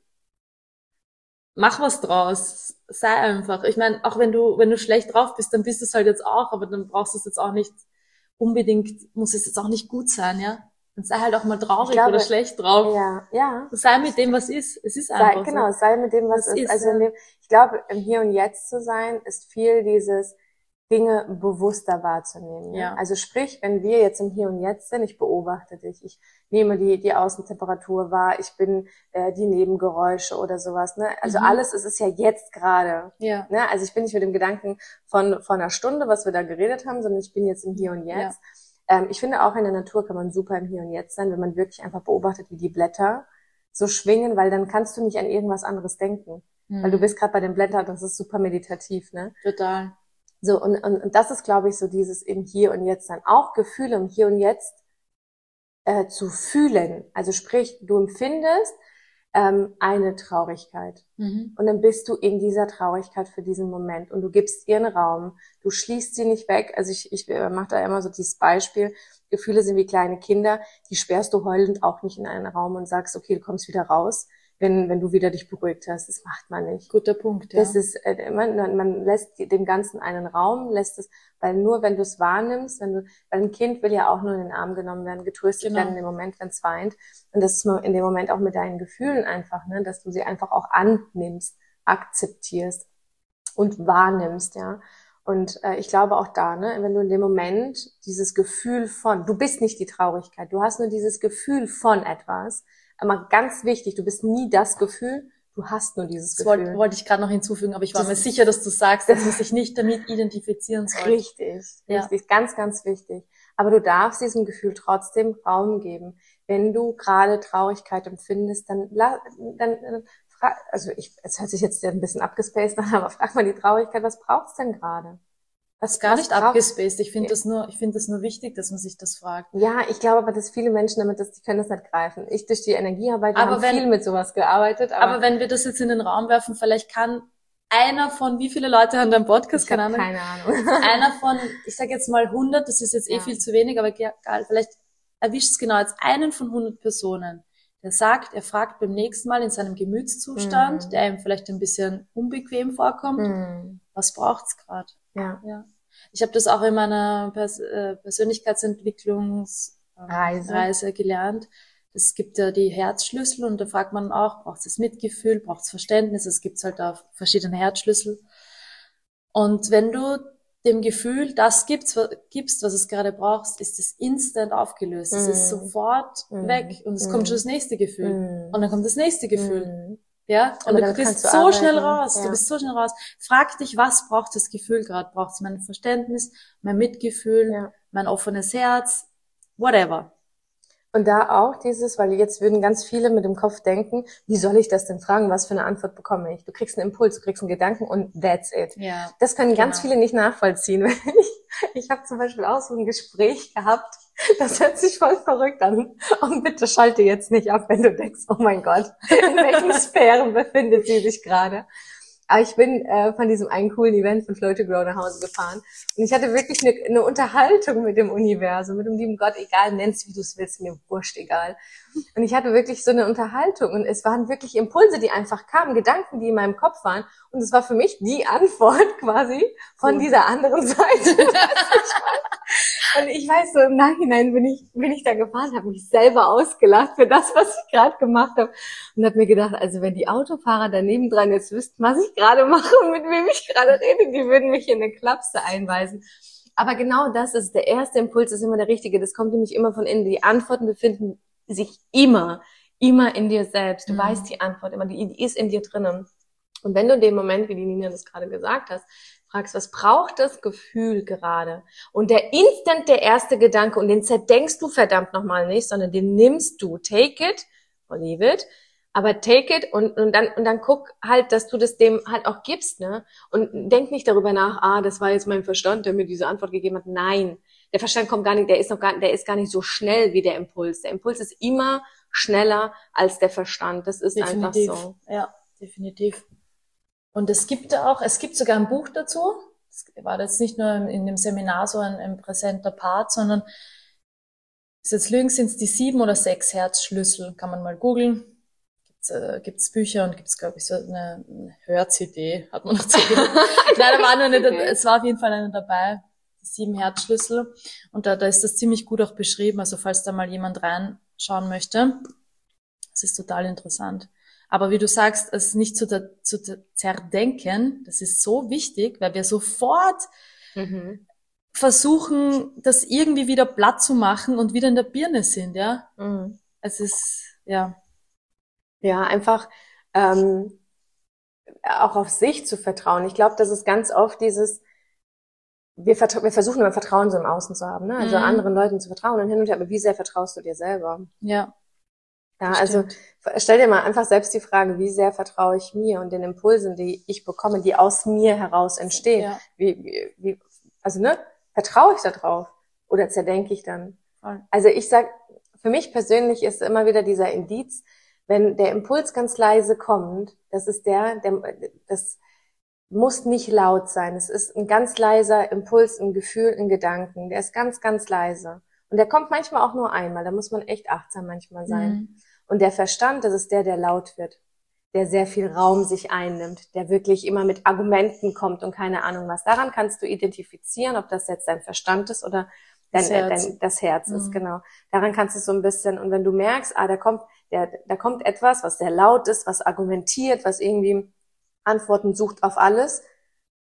mach was draus. Sei einfach. Ich meine, auch wenn du, wenn du schlecht drauf bist, dann bist du es halt jetzt auch, aber dann brauchst du es jetzt auch nicht unbedingt, muss es jetzt auch nicht gut sein, ja? Dann sei halt auch mal traurig Ich glaube, oder schlecht drauf. ja, ja. Sei mit dem, was ist. Es ist Sei, einfach genau, so. sei mit dem, was Das ist. ist, Also in ja. dem, ich glaube, im Hier und Jetzt zu sein, ist viel dieses Dinge bewusster wahrzunehmen. Ne? Ja. Also sprich, wenn wir jetzt im Hier und Jetzt sind, ich beobachte dich, ich nehme die die Außentemperatur wahr, ich bin äh, die Nebengeräusche oder sowas. Ne? Also Mhm. alles, es ist ja jetzt gerade. Ja. Ne? Also ich bin nicht mit dem Gedanken von von einer Stunde, was wir da geredet haben, sondern ich bin jetzt im Hier und Jetzt. Ja. Ähm, ich finde auch in der Natur kann man super im Hier und Jetzt sein, wenn man wirklich einfach beobachtet, wie die Blätter so schwingen, weil dann kannst du nicht an irgendwas anderes denken. Mhm. Weil du bist gerade bei den Blättern, das ist super meditativ, ne? Total. So, und, und, und das ist, glaube ich, so dieses im Hier und Jetzt sein. Auch Gefühle im Hier und Jetzt äh, zu fühlen. Also sprich, du empfindest ähm, eine Traurigkeit. Mhm. Und dann bist du in dieser Traurigkeit für diesen Moment und du gibst ihr einen Raum. Du schließt sie nicht weg. Also ich, ich mache da immer so dieses Beispiel. Gefühle sind wie kleine Kinder. Die sperrst du heulend auch nicht in einen Raum und sagst, okay, du kommst wieder raus, wenn, wenn du wieder dich beruhigt hast. Das macht man nicht. Guter Punkt, ja. Das ist, äh, man, man lässt dem Ganzen einen Raum, lässt es, weil nur wenn du es wahrnimmst, wenn du, weil ein Kind will ja auch nur in den Arm genommen werden, getröstet Genau. werden in dem Moment, wenn es weint. Und das ist in dem Moment auch mit deinen Gefühlen einfach, ne, dass du sie einfach auch annimmst, akzeptierst und wahrnimmst, ja. Und äh, ich glaube auch da, ne, wenn du in dem Moment dieses Gefühl von, du bist nicht die Traurigkeit, du hast nur dieses Gefühl von etwas, aber ganz wichtig, du bist nie das Gefühl, du hast nur dieses Das Gefühl. wollte, wollte ich gerade noch hinzufügen, aber ich war Das mir ist- sicher, dass du sagst, dass man sich nicht damit identifizieren soll. Richtig, Ja. richtig, ganz, ganz wichtig. Aber du darfst diesem Gefühl trotzdem Raum geben. Wenn du gerade Traurigkeit empfindest, dann, la- dann, dann frag, also ich, es hört sich jetzt ein bisschen abgespaced an, aber frag mal die Traurigkeit, was braucht's denn gerade? Das ist gar was nicht braucht- abgespaced. Ich finde Ja. das nur, ich finde das nur wichtig, dass man sich das fragt. Ja, ich glaube aber, dass viele Menschen damit, das, die können das nicht greifen. Ich durch die Energiearbeit, wir Aber haben wenn- viel mit sowas gearbeitet, aber, Aber wenn wir das jetzt in den Raum werfen, vielleicht kann einer von, wie viele Leute haben da einen Podcast? ich Keine habe Ahnung. keine Ahnung. Einer von, ich sage jetzt mal hundert, das ist jetzt eh Ja. viel zu wenig, aber egal, vielleicht erwischt es genau jetzt einen von hundert Personen, der sagt, er fragt beim nächsten Mal in seinem Gemütszustand, Mhm. der ihm vielleicht ein bisschen unbequem vorkommt, Hm. was braucht's gerade? Ja. Ja. Ich habe das auch in meiner Pers äh, Persönlichkeitsentwicklungsreise Reise. Reise gelernt. Es gibt ja die Herzschlüssel und da fragt man auch, braucht es Mitgefühl, braucht es Verständnis? Es gibt halt auch verschiedene Herzschlüssel. Und wenn du dem Gefühl das gibst, wa- gibst, was es gerade brauchst, ist es instant aufgelöst. Es ist Mhm. sofort Mhm. weg und es Mhm. kommt schon das nächste Gefühl. Mhm. Und dann kommt das nächste Gefühl. Hm. Ja, Aber und du damit bist kannst du so arbeiten, schnell raus. ja. Du bist so schnell raus. Frag dich, was braucht das Gefühl gerade? Braucht es mein Verständnis, mein Mitgefühl, Ja. mein offenes Herz, whatever. Und da auch dieses, weil jetzt würden ganz viele mit dem Kopf denken, wie soll ich das denn fragen, was für eine Antwort bekomme ich? Du kriegst einen Impuls, du kriegst einen Gedanken und that's it. Ja. Das können ganz Genau. viele nicht nachvollziehen. Ich, ich habe zum Beispiel auch so ein Gespräch gehabt, das hört sich voll verrückt an. Und bitte schalte jetzt nicht ab, wenn du denkst, oh mein Gott, in welchen Sphären befindet sie sich gerade. Aber ich bin äh, von diesem einen coolen Event von Flow to Grow nach Hause gefahren. Und ich hatte wirklich eine, eine Unterhaltung mit dem Universum, mit dem lieben Gott, egal, nenn's wie du es willst, mir wurscht, egal. Und ich hatte wirklich so eine Unterhaltung und es waren wirklich Impulse, die einfach kamen, Gedanken, die in meinem Kopf waren. Und es war für mich die Antwort quasi von Cool. dieser anderen Seite. Und ich weiß so, im Nachhinein bin ich, bin ich da gefahren, habe mich selber ausgelacht für das, was ich gerade gemacht habe. Und habe mir gedacht, also wenn die Autofahrer daneben dran jetzt wüssten, was ich gerade mache und mit wem ich gerade rede, die würden mich in eine Klapse einweisen. Aber genau das ist, der erste Impuls ist immer der richtige. Das kommt nämlich immer von innen. Die Antworten befinden sich immer, immer in dir selbst. Du Mhm. weißt die Antwort immer, die, die ist in dir drinnen. Und wenn du in dem Moment, wie die Nina das gerade gesagt hast, fragst, was braucht das Gefühl gerade? Und der instant der erste Gedanke, und den zerdenkst du verdammt nochmal nicht, sondern den nimmst du, take it, or leave it, aber take it und, und dann, und dann guck halt, dass du das dem halt auch gibst, ne? Und denk nicht darüber nach, ah, das war jetzt mein Verstand, der mir diese Antwort gegeben hat. Nein. Der Verstand kommt gar nicht, der ist noch gar, der ist gar nicht so schnell wie der Impuls. Der Impuls ist immer schneller als der Verstand. Das ist Definitiv. einfach so. Ja, definitiv. Und es gibt auch, es gibt sogar ein Buch dazu. Es war jetzt nicht nur in dem Seminar so ein, ein präsenter Part, sondern ist jetzt lügen, sind es die sieben oder sechs Herzschlüssel. Kann man mal googeln. Gibt's, äh, gibt's Bücher und gibt's, glaube ich, so eine, eine Hör-C D, hat man noch zu Nein, da war nur nicht, es war auf jeden Fall eine dabei. Die sieben Herzschlüssel. Und da, da ist das ziemlich gut auch beschrieben. Also falls da mal jemand reinschauen möchte. Das ist total interessant. Aber wie du sagst, es nicht zu, der, zu der zerdenken, das ist so wichtig, weil wir sofort Mhm. versuchen, das irgendwie wieder platt zu machen und wieder in der Birne sind, ja. Mhm. Es ist, ja. Ja, einfach ähm, auch auf sich zu vertrauen. Ich glaube, das ist ganz oft dieses, wir, vertra- wir versuchen immer Vertrauen so im Außen zu haben, ne? Also Mhm. anderen Leuten zu vertrauen und hin und her, aber wie sehr vertraust du dir selber? Ja, Ja, das also stimmt. stell dir mal einfach selbst die Frage, wie sehr vertraue ich mir und den Impulsen, die ich bekomme, die aus mir heraus entstehen. Ja, Wie, wie, wie, also ne, vertraue ich da drauf oder zerdenke ich dann? voll. Also ich sag, für mich persönlich ist immer wieder dieser Indiz, wenn der Impuls ganz leise kommt, das ist der, der, das muss nicht laut sein. Es ist ein ganz leiser Impuls, ein Gefühl, ein Gedanken. Der ist ganz, ganz leise. Und der kommt manchmal auch nur einmal. Da muss man echt achtsam manchmal sein. Mhm. Und der Verstand, das ist der, der laut wird, der sehr viel Raum sich einnimmt, der wirklich immer mit Argumenten kommt und keine Ahnung was. Daran kannst du identifizieren, ob das jetzt dein Verstand ist oder dein, Das äh, Herz. dein, das Herz ist, Mhm. genau. Daran kannst du so ein bisschen, und wenn du merkst, ah, da kommt, der, da kommt etwas, was sehr laut ist, was argumentiert, was irgendwie Antworten sucht auf alles,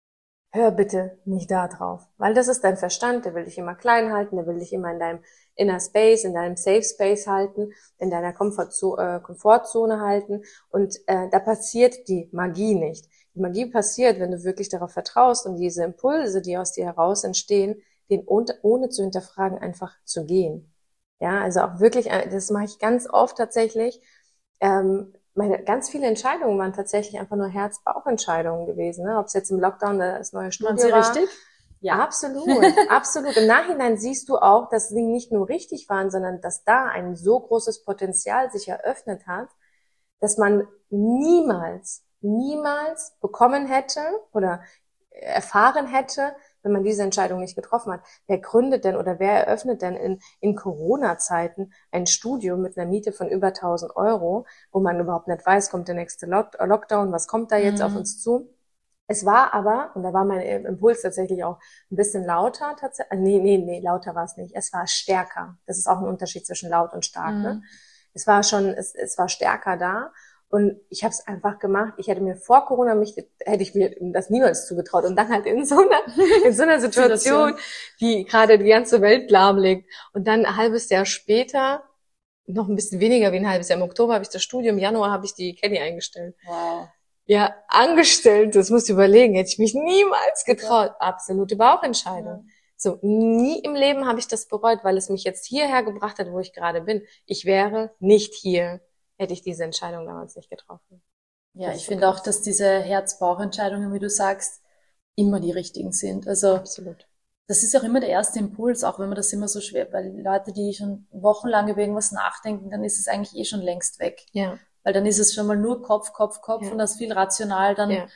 hör bitte nicht da drauf. Weil das ist dein Verstand, der will dich immer klein halten, der will dich immer in deinem Inner Space, in deinem Safe Space halten, in deiner Komfortzone, äh, Komfortzone halten. Und äh, da passiert die Magie nicht. Die Magie passiert, wenn du wirklich darauf vertraust und diese Impulse, die aus dir heraus entstehen, den ohne zu hinterfragen einfach zu gehen. Ja, also auch wirklich, das mache ich ganz oft tatsächlich. Ähm, meine ganz viele Entscheidungen waren tatsächlich einfach nur Herz-Bauch-Entscheidungen gewesen. Ne? Ob es jetzt im Lockdown das neue Waren Studio sie war. richtig? Ja. Absolut, absolut. Im Nachhinein siehst du auch, dass sie nicht nur richtig waren, sondern dass da ein so großes Potenzial sich eröffnet hat, dass man niemals, niemals bekommen hätte oder erfahren hätte, wenn man diese Entscheidung nicht getroffen hat. Wer gründet denn oder wer eröffnet denn in, in Corona-Zeiten ein Studio mit einer Miete von über tausend Euro, wo man überhaupt nicht weiß, kommt der nächste Lock- Lockdown, was kommt da jetzt Mhm. auf uns zu? Es war aber, und da war mein Impuls tatsächlich auch ein bisschen lauter, tatsächlich, nee, nee, nee, lauter war es nicht, es war stärker. Das ist auch ein Unterschied zwischen laut und stark, Mhm. ne? Es war schon, es, es war stärker da. Und ich habe es einfach gemacht. Ich hätte mir vor Corona mich, hätte ich mir das niemals zugetraut. Und dann halt in so einer, in so einer Situation, die gerade die ganze Welt lahmlegt. Und dann ein halbes Jahr später, noch ein bisschen weniger wie ein halbes Jahr, im Oktober habe ich das Studium, im Januar habe ich die Kenny eingestellt. Wow. Ja, angestellt, das musst du überlegen, hätte ich mich niemals getraut. Absolute Bauchentscheidung. Ja. So, nie im Leben habe ich das bereut, weil es mich jetzt hierher gebracht hat, wo ich gerade bin. Ich wäre nicht hier, hätte ich diese Entscheidung damals nicht getroffen. Ja, das ich finde auch, dass diese Herz-Bauch-Entscheidungen, wie du sagst, immer die richtigen sind. Also absolut. Das ist auch immer der erste Impuls, auch wenn man das immer so schwer, weil Leute, die schon wochenlang über irgendwas nachdenken, dann ist es eigentlich eh schon längst weg. Ja. Weil dann ist es schon mal nur Kopf, Kopf, Kopf ja. und das viel rational dann, ja.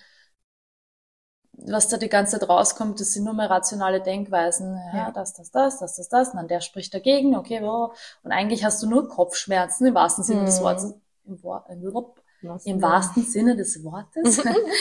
was da die ganze Zeit rauskommt, das sind nur mehr rationale Denkweisen. Ja, ja. das, das, das, das, das, das, und dann der spricht dagegen, okay, wow. Und eigentlich hast du nur Kopfschmerzen im wahrsten Sinne hm. des Wortes. Im, Wort, im, im wahrsten Sinne des Wortes.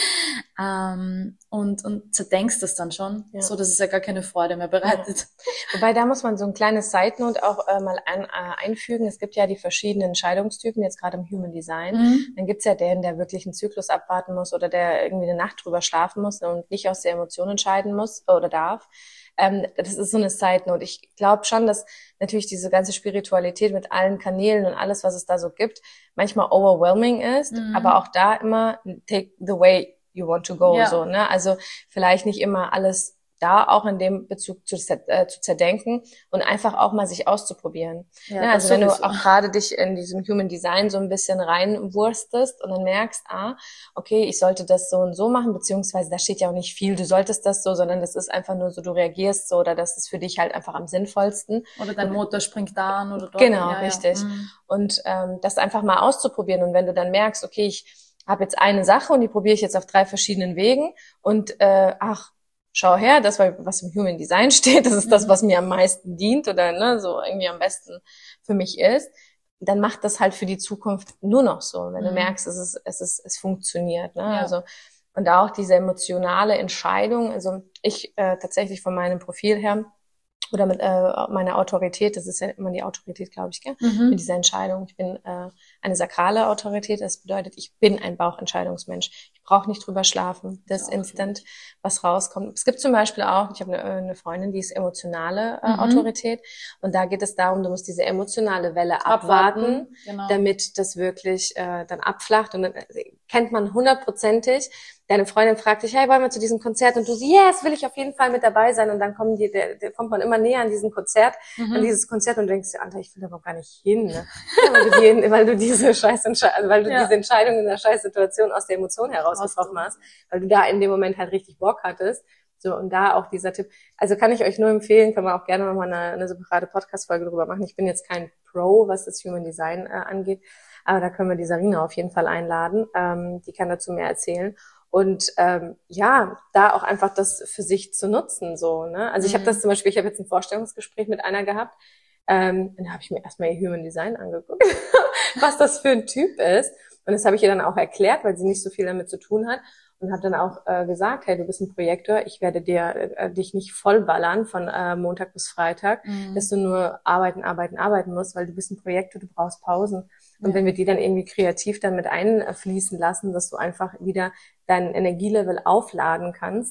ähm, und, und zerdenkst das dann schon, ja. so dass es ja gar keine Freude mehr bereitet. Ja. Wobei, da muss man so ein kleines Side-Note auch äh, mal ein, äh, einfügen. Es gibt ja die verschiedenen Entscheidungstypen, jetzt gerade im Human Design. Mhm. Dann gibt's ja den, der wirklich einen Zyklus abwarten muss oder der irgendwie eine Nacht drüber schlafen muss und nicht aus der Emotion entscheiden muss oder darf. Ähm, das ist so eine Side-Note. Ich glaube schon, dass natürlich diese ganze Spiritualität mit allen Kanälen und alles, was es da so gibt, manchmal overwhelming ist, mhm. aber auch da immer take the way you want to go, ja. so, ne? Also vielleicht nicht immer alles da auch in dem Bezug zu, äh, zu zerdenken und einfach auch mal sich auszuprobieren. Ja, ne? Also wenn du auch gerade dich in diesem Human Design so ein bisschen reinwurstest und dann merkst, ah, okay, ich sollte das so und so machen, beziehungsweise da steht ja auch nicht viel, du solltest das so, sondern das ist einfach nur so, du reagierst so oder das ist für dich halt einfach am sinnvollsten. Oder dein Motor springt da an oder dort. Genau, ja, richtig. Ja. Mhm. Und ähm, das einfach mal auszuprobieren und wenn du dann merkst, okay, ich habe jetzt eine Sache und die probiere ich jetzt auf drei verschiedenen Wegen und äh, ach, schau her, das, was im Human Design steht, das ist das, was mir am meisten dient oder ne, so irgendwie am besten für mich ist, dann macht das halt für die Zukunft nur noch so, wenn mhm. du merkst, es ist, es ist, es funktioniert, ne, ja. also und auch diese emotionale Entscheidung, also ich äh, tatsächlich von meinem Profil her oder mit äh, meiner Autorität, das ist ja immer die Autorität, glaube ich, gell? Mhm. Mit dieser Entscheidung. Ich bin äh, eine sakrale Autorität, das bedeutet, ich bin ein Bauchentscheidungsmensch. Ich brauche nicht drüber schlafen, das ja, instant, was rauskommt. Es gibt zum Beispiel auch, ich habe eine, eine Freundin, die ist emotionale äh, mhm. Autorität und da geht es darum, du musst diese emotionale Welle abwarten, abwarten genau. damit das wirklich äh, dann abflacht und dann äh, kennt man hundertprozentig. Deine Freundin fragt dich, hey, wollen wir zu diesem Konzert? Und du so, yes, will ich auf jeden Fall mit dabei sein. Und dann kommen die, der, der kommt man immer näher an diesem Konzert, mhm. an dieses Konzert und denkst dir, Alter, ich will da überhaupt gar nicht hin, ne? Ja, weil, du die, weil du diese scheiß also weil du ja. diese Entscheidung in der scheiß Situation aus der Emotion heraus getroffen hast, weil du da in dem Moment halt richtig Bock hattest. So, und da auch dieser Tipp. Also kann ich euch nur empfehlen, können wir auch gerne nochmal eine, eine separate Podcast-Folge drüber machen. Ich bin jetzt kein Pro, was das Human Design äh, angeht, aber da können wir die Sarina auf jeden Fall einladen. Ähm, die kann dazu mehr erzählen. Und ähm, ja, da auch einfach das für sich zu nutzen, so, ne? Also ich mhm. habe das zum Beispiel, ich habe jetzt ein Vorstellungsgespräch mit einer gehabt, ähm, dann habe ich mir erstmal ihr Human Design angeguckt, was das für ein Typ ist. Und das habe ich ihr dann auch erklärt, weil sie nicht so viel damit zu tun hat. Und habe dann auch äh, gesagt, hey, du bist ein Projektor, ich werde dir äh, dich nicht vollballern von äh, Montag bis Freitag, mhm. dass du nur arbeiten, arbeiten, arbeiten musst, weil du bist ein Projektor, du brauchst Pausen. Und ja. wenn wir die dann irgendwie kreativ dann mit einfließen lassen, dass du einfach wieder dein Energielevel aufladen kannst,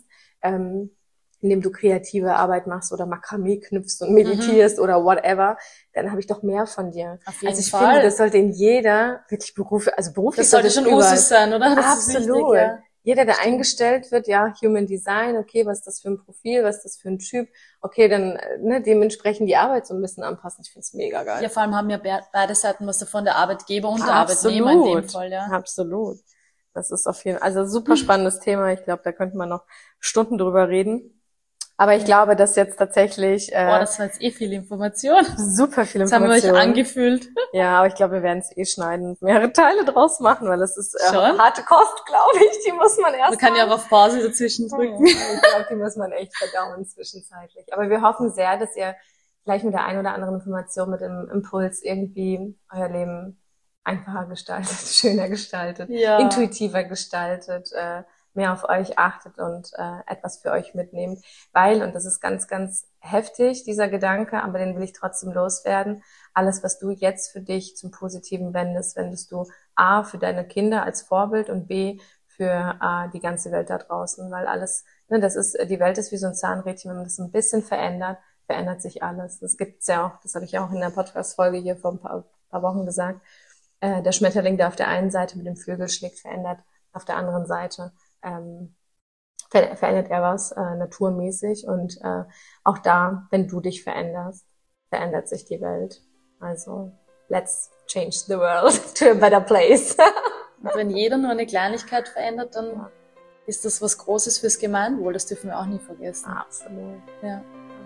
ähm, indem du kreative Arbeit machst oder Makramee knüpfst und meditierst mhm. oder whatever, dann habe ich doch mehr von dir. Auf jeden also ich Fall. finde, das sollte in jeder wirklich Berufe, also beruflich das sollte schon Usus sein, oder? Das absolut. Ist wichtig, ja. Jeder, der Stimmt. eingestellt wird, ja, Human Design, okay, was ist das für ein Profil, was ist das für ein Typ, okay, dann ne, dementsprechend die Arbeit so ein bisschen anpassen. Ich finde es mega geil. Ja, vor allem haben ja beide Seiten was davon, der Arbeitgeber und der Absolut. Arbeitnehmer in dem Fall, ja. Absolut. Das ist auf jeden Fall, also super spannendes Thema. Ich glaube, da könnte man noch Stunden drüber reden. Aber ich ja. glaube, dass jetzt tatsächlich... Äh, Boah, das war jetzt eh viel Information. Super viel Information. Jetzt haben wir euch angefühlt. Ja, aber ich glaube, wir werden es eh schneiden und mehrere Teile draus machen, weil das ist äh, Schon? harte Kost, glaube ich. Die muss man erst Man kann ja auch auf Pause dazwischen drücken. Ich glaube, die muss man echt verdauen zwischenzeitlich. Aber wir hoffen sehr, dass ihr vielleicht mit der einen oder anderen Information, mit dem Impuls irgendwie euer Leben einfacher gestaltet, schöner gestaltet, ja. intuitiver gestaltet, äh, mehr auf euch achtet und äh, etwas für euch mitnehmt. Weil, und das ist ganz, ganz heftig, dieser Gedanke, aber den will ich trotzdem loswerden, alles, was du jetzt für dich zum Positiven wendest, wendest du A, für deine Kinder als Vorbild und B, für äh, die ganze Welt da draußen, weil alles, ne, das ist, die Welt ist wie so ein Zahnrädchen, wenn man das ein bisschen verändert, verändert sich alles. Das gibt's ja auch, das habe ich ja auch in der Podcast-Folge hier vor ein paar, paar Wochen gesagt, äh, der Schmetterling, der auf der einen Seite mit dem Flügel schlägt, verändert auf der anderen Seite ähm, ver verändert er was äh, naturmäßig und äh, auch da, wenn du dich veränderst, verändert sich die Welt. Also, let's change the world to a better place. Und wenn jeder nur eine Kleinigkeit verändert, dann ja. ist das was Großes fürs Gemeinwohl. Das dürfen wir auch nie vergessen. Absolut. Ja.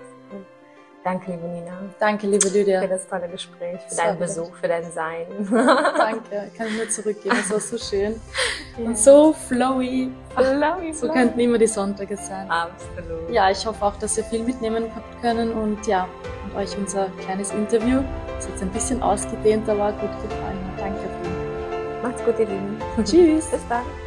Danke, liebe Nina. Danke, liebe Lydia. Für das tolle Gespräch, für deinen Besuch, für dein Sein. Danke, kann ich nur zurückgeben. Es war so schön. Ja. Und so flowy. Flowy, So könnten immer die Sonntage sein. Absolut. Ja, ich hoffe auch, dass ihr viel mitnehmen habt können und ja, und euch unser kleines Interview, das jetzt ein bisschen ausgedehnt, aber gut gefallen hat. Danke. Macht's gut, ihr Lieben. Tschüss. Bis dann.